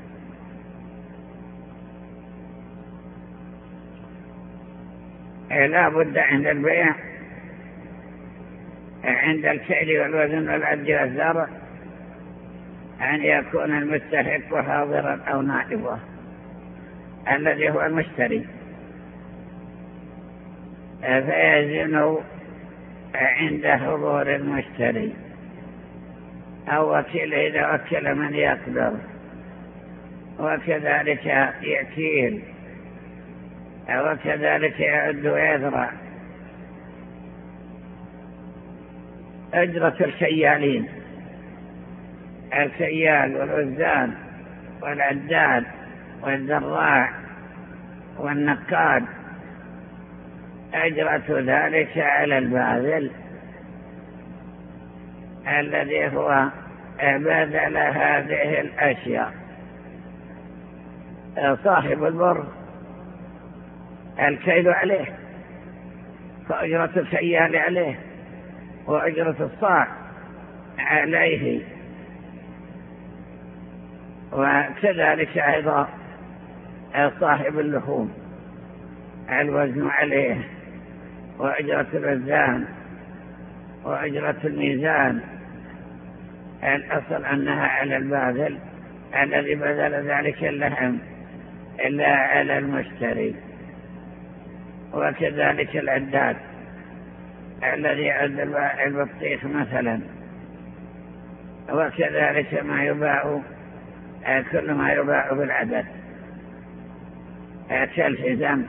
لا بد عند البيع، عند الكيل والوزن والعد والزرع، أن يكون المستحق حاضرا أو نائبه الذي هو المشتري، فيزن عند حضور المشتري، أو وكيل إذا وكل من يقدر، وكذلك يأكيل، وكذلك يعد ويزرع. أجرة الكيالين، الكيال والوزان والعداد والزراع والنقاد، أجرة ذلك على الباذل الذي هو بذل هذه الأشياء. صاحب البر الكيل عليه، فأجرة الكيال عليه، وأجرة الصاع عليه، وكذلك أيضا صاحب اللحوم الوزن عليه، وأجرة الوزان، وأجرة الميزان. الأصل أنها على الباذل الذي بذل ذلك اللحم إلا على المشتري. وكذلك العداد الذي يعد البطيخ مثلا، وكذلك ما يباع، كل ما يباع بالعدد كالحزام.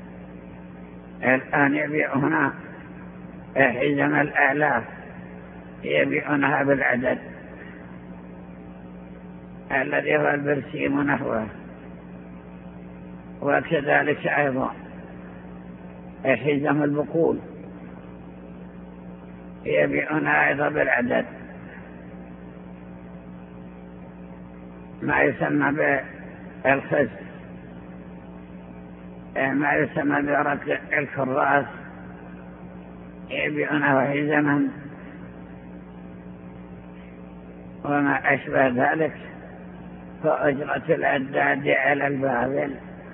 الآن يبيع هنا حزم الآلاف يبيعونها بالعدد، الذي هو البرسيم نحوه. وكذلك أيضا حزم البقول يبيعونها أيضا بالعدد. ما يسمى بالخز، ما يسمى بورق الكراس يبيعونه حزما، وما أشبه ذلك. فأجرة العداد على الباذل.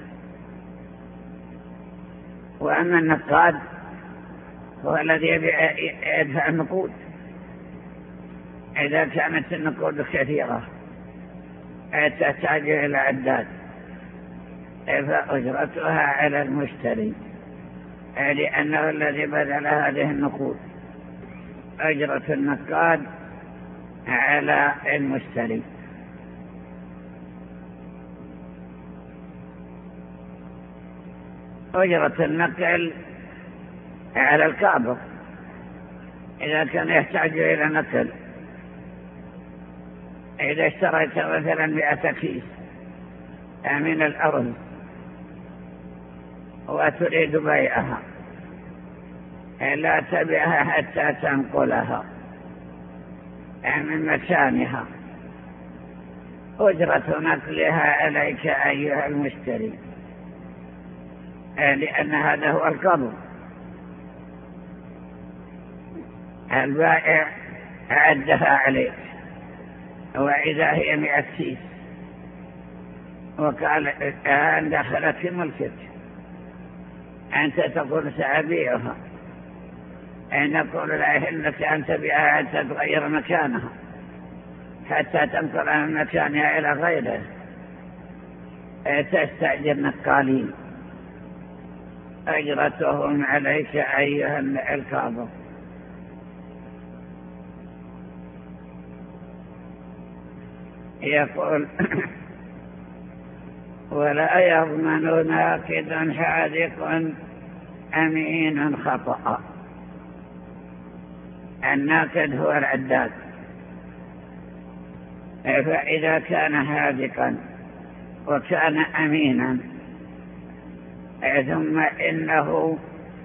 وأما النقاد هو الذي يدفع النقود، إذا كانت النقود كثيرة تحتاج إلى عداد، فأجرتها على المشتري، لأنه الذي بذل هذه النقود. أجرة النقاد على المشتري. أجرة النقل على القابض، إذا كان يحتاج إلى نقل. إذا اشتريت مثلا مئة كيس من الأرض وتريد بيعها، لا تبيعها حتى تنقلها من مكانها، أجرة نقلها عليك أيها المشتري، لأن هذا هو القبض. البائع عدها عليك، وإذا هي مئة كيس وقال الآن دخلت في ملكك، أنت تقول سأبيعها، أن نقول لا يهلك أن تبيعها حتى تغير مكانها، حتى تنقل من مكانها إلى غيره، تستأجر نقالين، أجرتهم عليك أيها القابض. يقول ولا يضمن ناقد حاذق أمين خطأ. الناقد هو العداد، فإذا كان هادقا وكان أمينا ثم إنه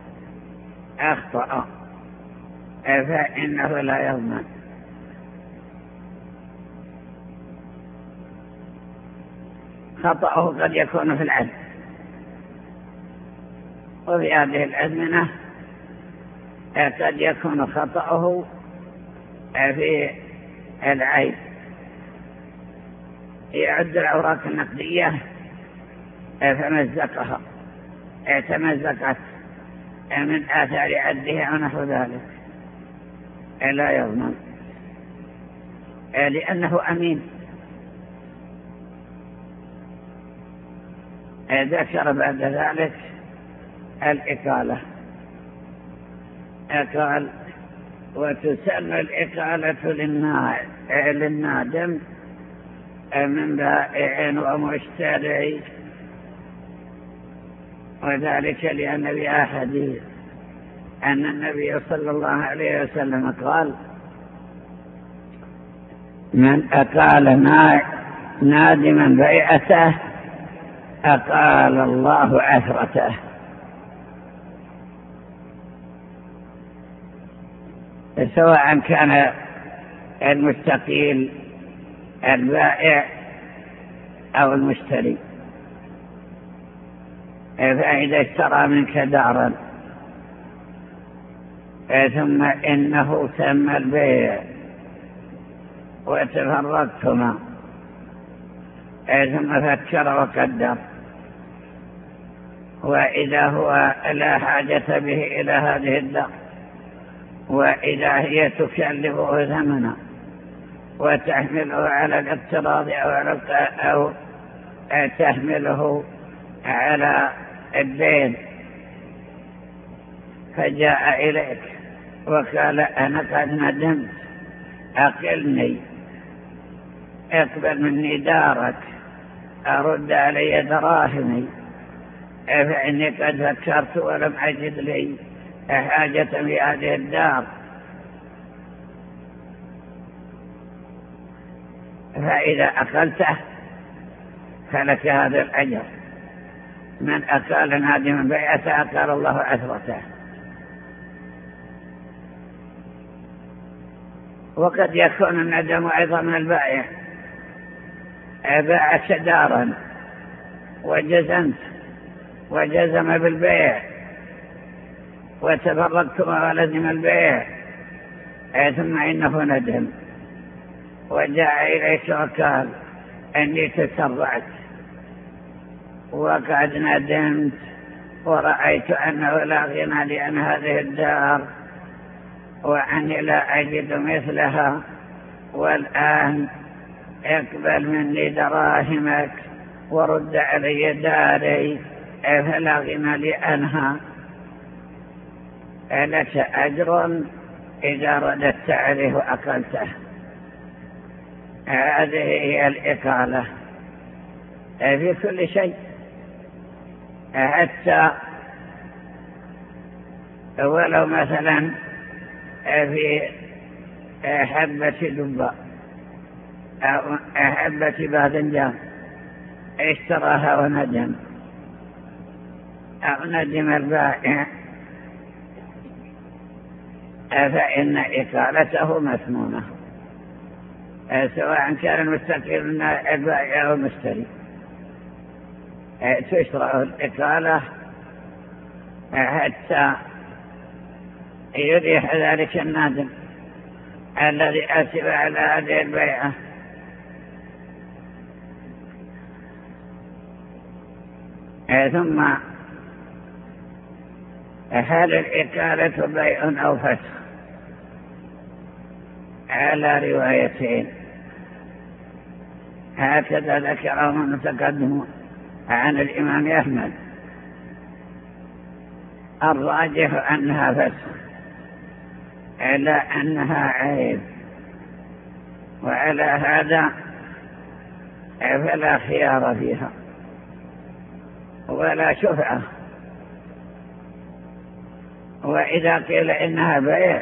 أخطأ فإنه لا يضمن. خطأه قد يكون في العدل، وفي هذه الأزمنة قد يكون خطأه في العيب. يعد الأوراق النقدية فمزقها تمزقت من آثار عدها ونحو ذلك، لا يضمن لأنه أمين. ذكر بعد ذلك الإقالة، قال وتسن الإقالة للنادم من بائع ومشتري، وذلك لأن بها حديث أن النبي صلى الله عليه وسلم قال من أقال نادما بيعته أقال الله عثرته. سواء كان المستقيل البائع أو المشتري، فإذا اشترى منك دارا ثم إنه تم البيع وتفرقتما ثم فكر وقدر، وإذا هو لا حاجة به إلى هذه الدار، وإذا هي تكلفه ثمنا وتحمله على الاقتراض أو, على أو تحمله على الدين، فجاء إليك وقال أنا قد ندمت أقلني، اقبل مني دارك، أرد علي دراهمي، فإني قد فكرت ولم أجد لي حاجة في هذه الدار. فإذا أقلته فلك هذا الأجر. من أقال نادما بيعته أقال الله عثرته. وقد يكون الندم أيضا من البائع، باعت دارا وجزمت وجزم بالبيع وتفرقتما ولزم البيع، ثم إنه ندم وجاء إليك وقال أني تسرعت وقد ندمت ورأيت أنه لا غنى لي عن هذه الدار وأني لا أجد مثلها، والآن اقبل مني دراهمك ورد علي داري، فلا غنى لي عنها، لك أجر إذا رددت عليه وأقلته. هذه هي الإقالة في كل شيء، حتى ولو مثلا في حبة دباء أو حبة باذنجان اشتراها وندم أو ندم البائع، فإن إقالته مسمومة، سواء كان المستقيل البائع أو المشتري. تشرع الإقالة حتى يريح ذلك النادم الذي أسب على هذه البيعة. ثم هل الإقالة بيع أو فسخ؟ على روايتين، هكذا ذكرهم المتقدمون عن الإمام أحمد. الراجح أنها فسخ إلا أنها عيب، وعلى هذا فلا خيار فيها ولا شفعة. وإذا قيل إنها بيع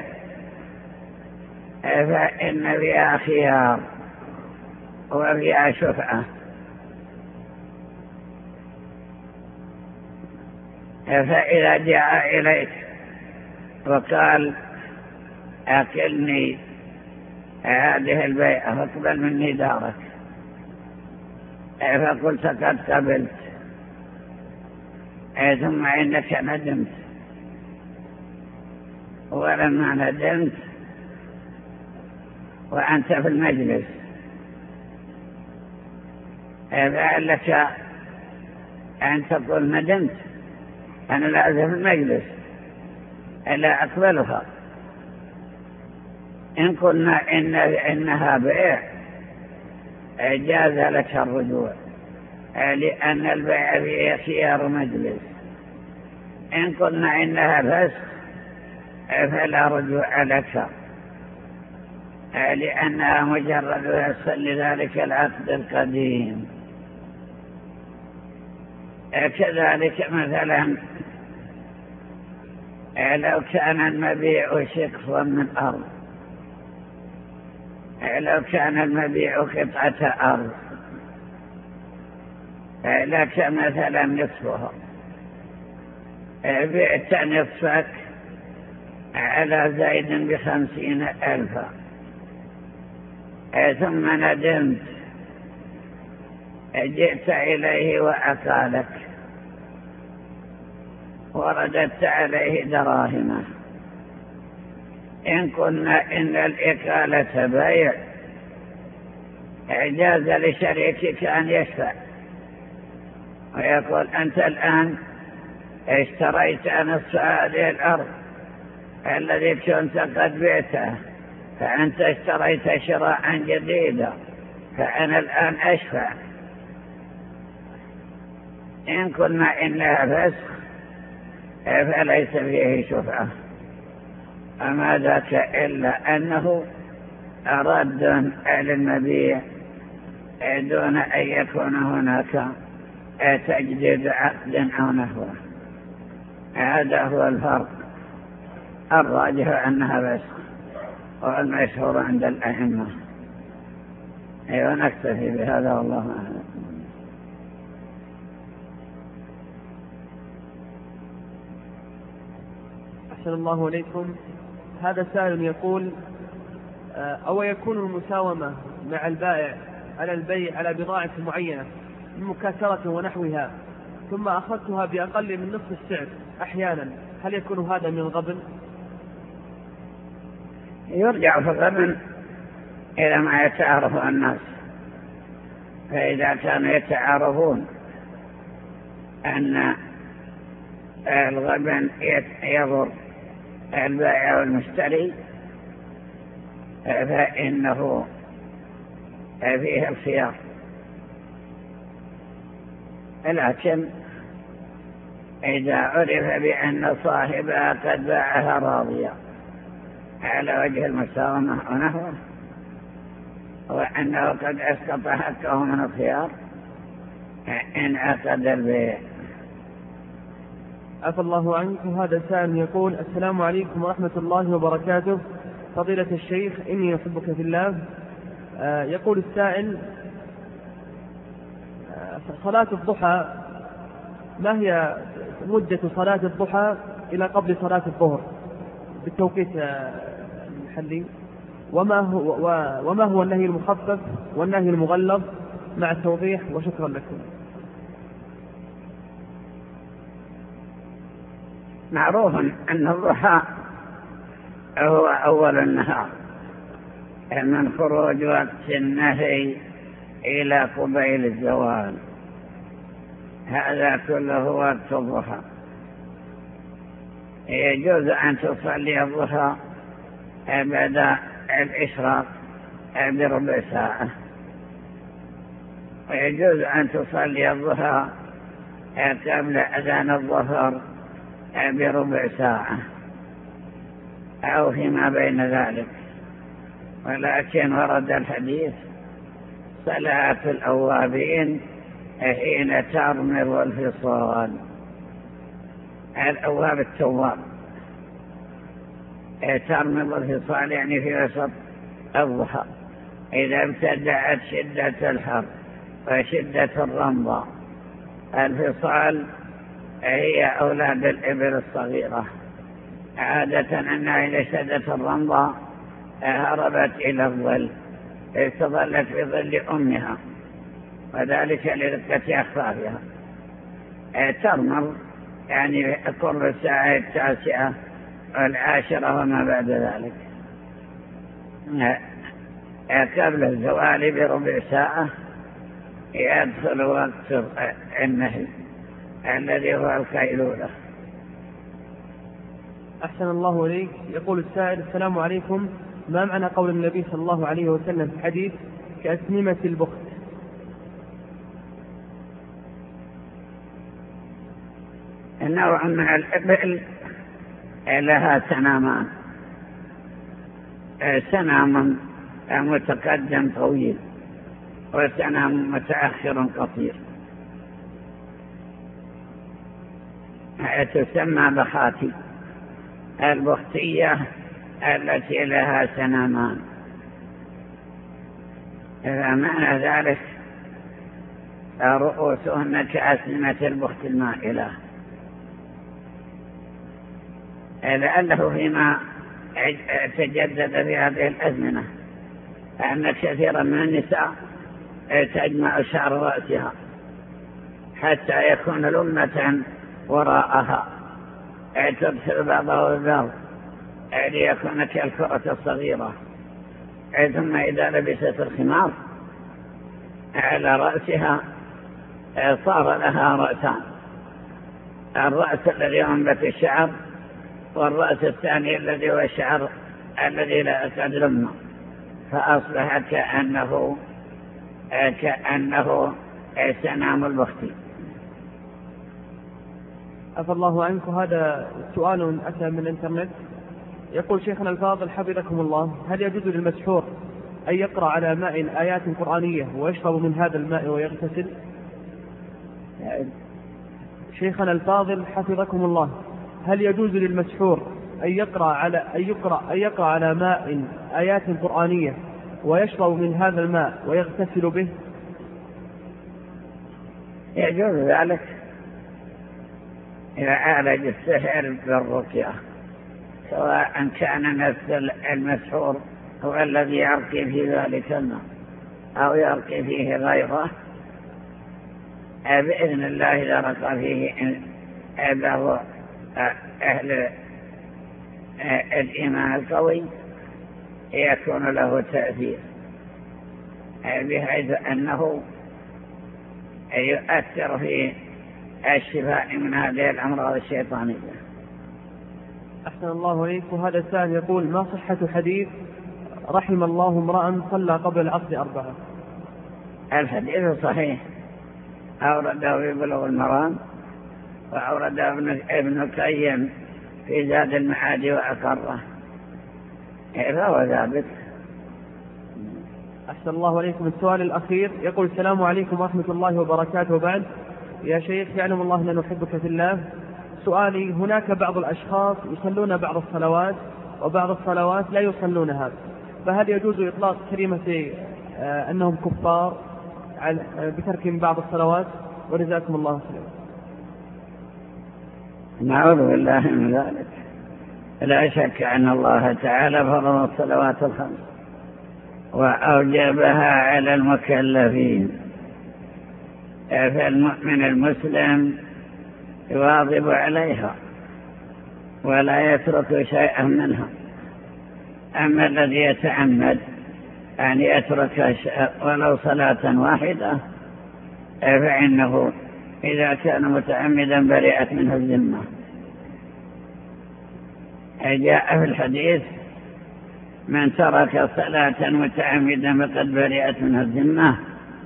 فإن فيها خيار وفيها شفعة. فإذا جاء إليك وقال أكلني هذه البيعة فاقبل مني دارك، فقلت قد قبلت ثم إنك ندمت، ولما ندمت وأنت في المجلس فعلك أن تقول ندمت أنا لا أذهب في المجلس لا أقبلها. إن قلنا إن إنها بيع جاز لك الرجوع لأن البيع فيه خيار مجلس. إن قلنا إنها فسخ فلا رجوع لك لأنها مجرد يصل لذلك العقد القديم. كذلك مثلا لو كان المبيع شقفا من أرض، لو كان المبيع قطعة أرض لك مثلا نصفها، بعت نصفك على زيد بخمسين ألفا ثم ندمت جئت إليه وأقالك ورددت عليه دراهمه. إن قلنا إن الإقالة بيع جاز لشريكك أن يشفع ويقول أنت الآن اشتريت نصف هذه الأرض الذي كنت قد بعته، فأنت اشتريت شراء جديدا فأنا الآن أشفع. إن قلنا إنها فسخ فليس فيه شفعة، أما ذاك إلا أنه رد على المبيع دون أن يكون هناك تجديد عقد أو نحوه. هذا هو الفرق الراجح أنها فسخ والمشهور عند الأئمة. أيوة نكتفي بهذا والله أعلم. أحسن الله إليكم. هذا سائل يقول أو يكون المساومة مع البائع على البيع على بضاعة معينة من مكاسرة ونحوها ثم أخذتها بأقل من نصف السعر أحيانا، هل يكون هذا من الغبن؟ يرجع في الغبن إلى ما يتعارف الناس. فإذا كانوا يتعارفون أن الغبن يضر البائع والمشتري فإنه فيه الخيار. لكن إذا عرف بأن صاحبها قد باعها راضية على وجه المساومة ونحوه وأنه قد أسقط حقه من الخيار انعقد البيع. عفى الله عنكم. هذا سائل يقول السلام عليكم ورحمة الله وبركاته، فضيلة الشيخ إني أحبك في الله. آه يقول السائل آه صلاة الضحى، ما هي مدة صلاة الضحى إلى قبل صلاة الظهر بالتوقيت المحلي، وما هو, وما هو النهي المخفف والنهي المغلظ مع التوضيح، وشكرا لكم. معروف أن الضحى هو أول النهار من خروج وقت النهي إلى قبيل الزوال، هذا كله وقت الضحى. يجوز أن تصلي الضحى بعد الإشراق بربع ساعة، ويجوز أن تصلي الضحى قبل أذان الظهر بربع ساعة أو فيما بين ذلك. ولكن ورد الحديث صلاة الأوابين حين ترمض الفصال. الأواب التواب، ترمض الفصال يعني في وسط الضحى إذا ابتدأت شدة الحر وشدة الرمضة. الفصال هي أولاد الإبل الصغيرة، عادة أنها إذا اشتدت الرمضة هربت إلى الظل، استظلت في ظل أمها، وذلك لرقة أخفافها. ترمض يعني قرب الساعة التاسعة والعاشرة وما بعد ذلك، قبل الزوال بربع ساعة يدخل وقت النهي الذي هو القيلولة. أحسن الله إليك. يقول السائل: السلام عليكم، ما معنى قول النبي صلى الله عليه وسلم في الحديث كأسنمة البخت؟ نوع من الإبل لها سنامان، سنام متقدم طويل وسنام متأخر قصير، تسمى بخاتي. البختية التي لها سنامان، فمعنى ذلك رؤوسهن كأسنمة البخت المائلة، لأنه فيما تجدد في هذه الأزمنة أن كثيرا من النساء تجمع شعر رأسها حتى يكون لمة وراءها تدخل بعضها البعض ليكون كالكرة الصغيرة، ثم إذا لبست الخمار على رأسها صار لها رأسان: الرأس الذي ينبت الشعر، والرأس الثاني الذي هو الشعر الذي لا أسعد لمه، فأصبح كأنه كأنه سنام البختي. عفى الله عنك. هذا سؤال أتى من الإنترنت. يقول: شيخنا الفاضل حفظكم الله، هل يجوز للمسحور أن يقرأ على ماء آيات قرآنية ويشرب من هذا الماء ويغتسل؟ شيخنا الفاضل حفظكم الله، هل يجوز للمسحور أن يقرأ على أن يقرأ أن يقرأ على ماء آيات قرآنية ويشرب من هذا الماء ويغتسل به؟ يجوز ذلك إذا عالج السحر بالرقية، سواء كان نفس المسحور هو الذي يرقي في ذلك الماء أو يرقي فيه غيره، بإذن الله إذا رقى فيه بعض أهل الإيمان القوي يكون له تأثير، بحيث أنه يؤثر في الشفاء من هذه الأمراض الشيطانية. أحسن الله إليك. وهذا السائل يقول: ما صحة حديث رحم الله امرأ صلى قبل العصر أربعة؟ الحديث صحيح، أورده في بلوغ المرام، وأورده ابن القيم في زاد المعاد وأقره، فهو ثابت. أحسن الله عليكم. السؤال الأخير يقول: السلام عليكم ورحمة الله وبركاته. بعد يا شيخ، يعلم الله أن نحبك في الله. سؤالي: هناك بعض الأشخاص يصلون بعض الصلوات وبعض الصلوات لا يصلونها، فهل يجوز إطلاق كلمة أنهم كفار بترك بعض الصلوات؟ وجزاكم الله خيرا. نعوذ بالله من ذلك. لا شك أن الله تعالى فرض الصلوات الخمس وأوجبها على المكلفين، فالمؤمن المسلم يواظب عليها ولا يترك شيئا منها. أما الذي يتعمد أن يترك ولو صلاة واحدة فإنه إذا كان متعمدا برئت منه الذمة. جاء في الحديث: من ترك صلاة متعمدا فقد برئت منه الذمة.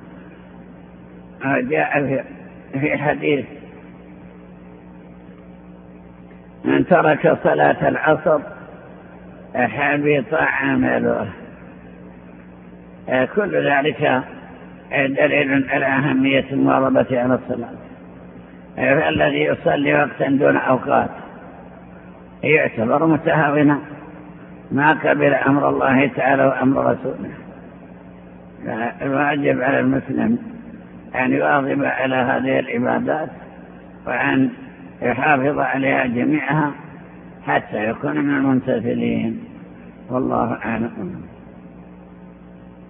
جاء في حديث: من ترك صلاة العصر حبط عمله. كل ذلك دليل على أهمية المواظبة على الصلاة. الذي يصلي وقتا دون أوقات يعتبر متهاونا ما قبل أمر الله تعالى وأمر رسوله. الواجب على المسلم أن يواظب على هذه العبادات وأن يحافظ عليها جميعها حتى يكون من الممتثلين. والله أعلم.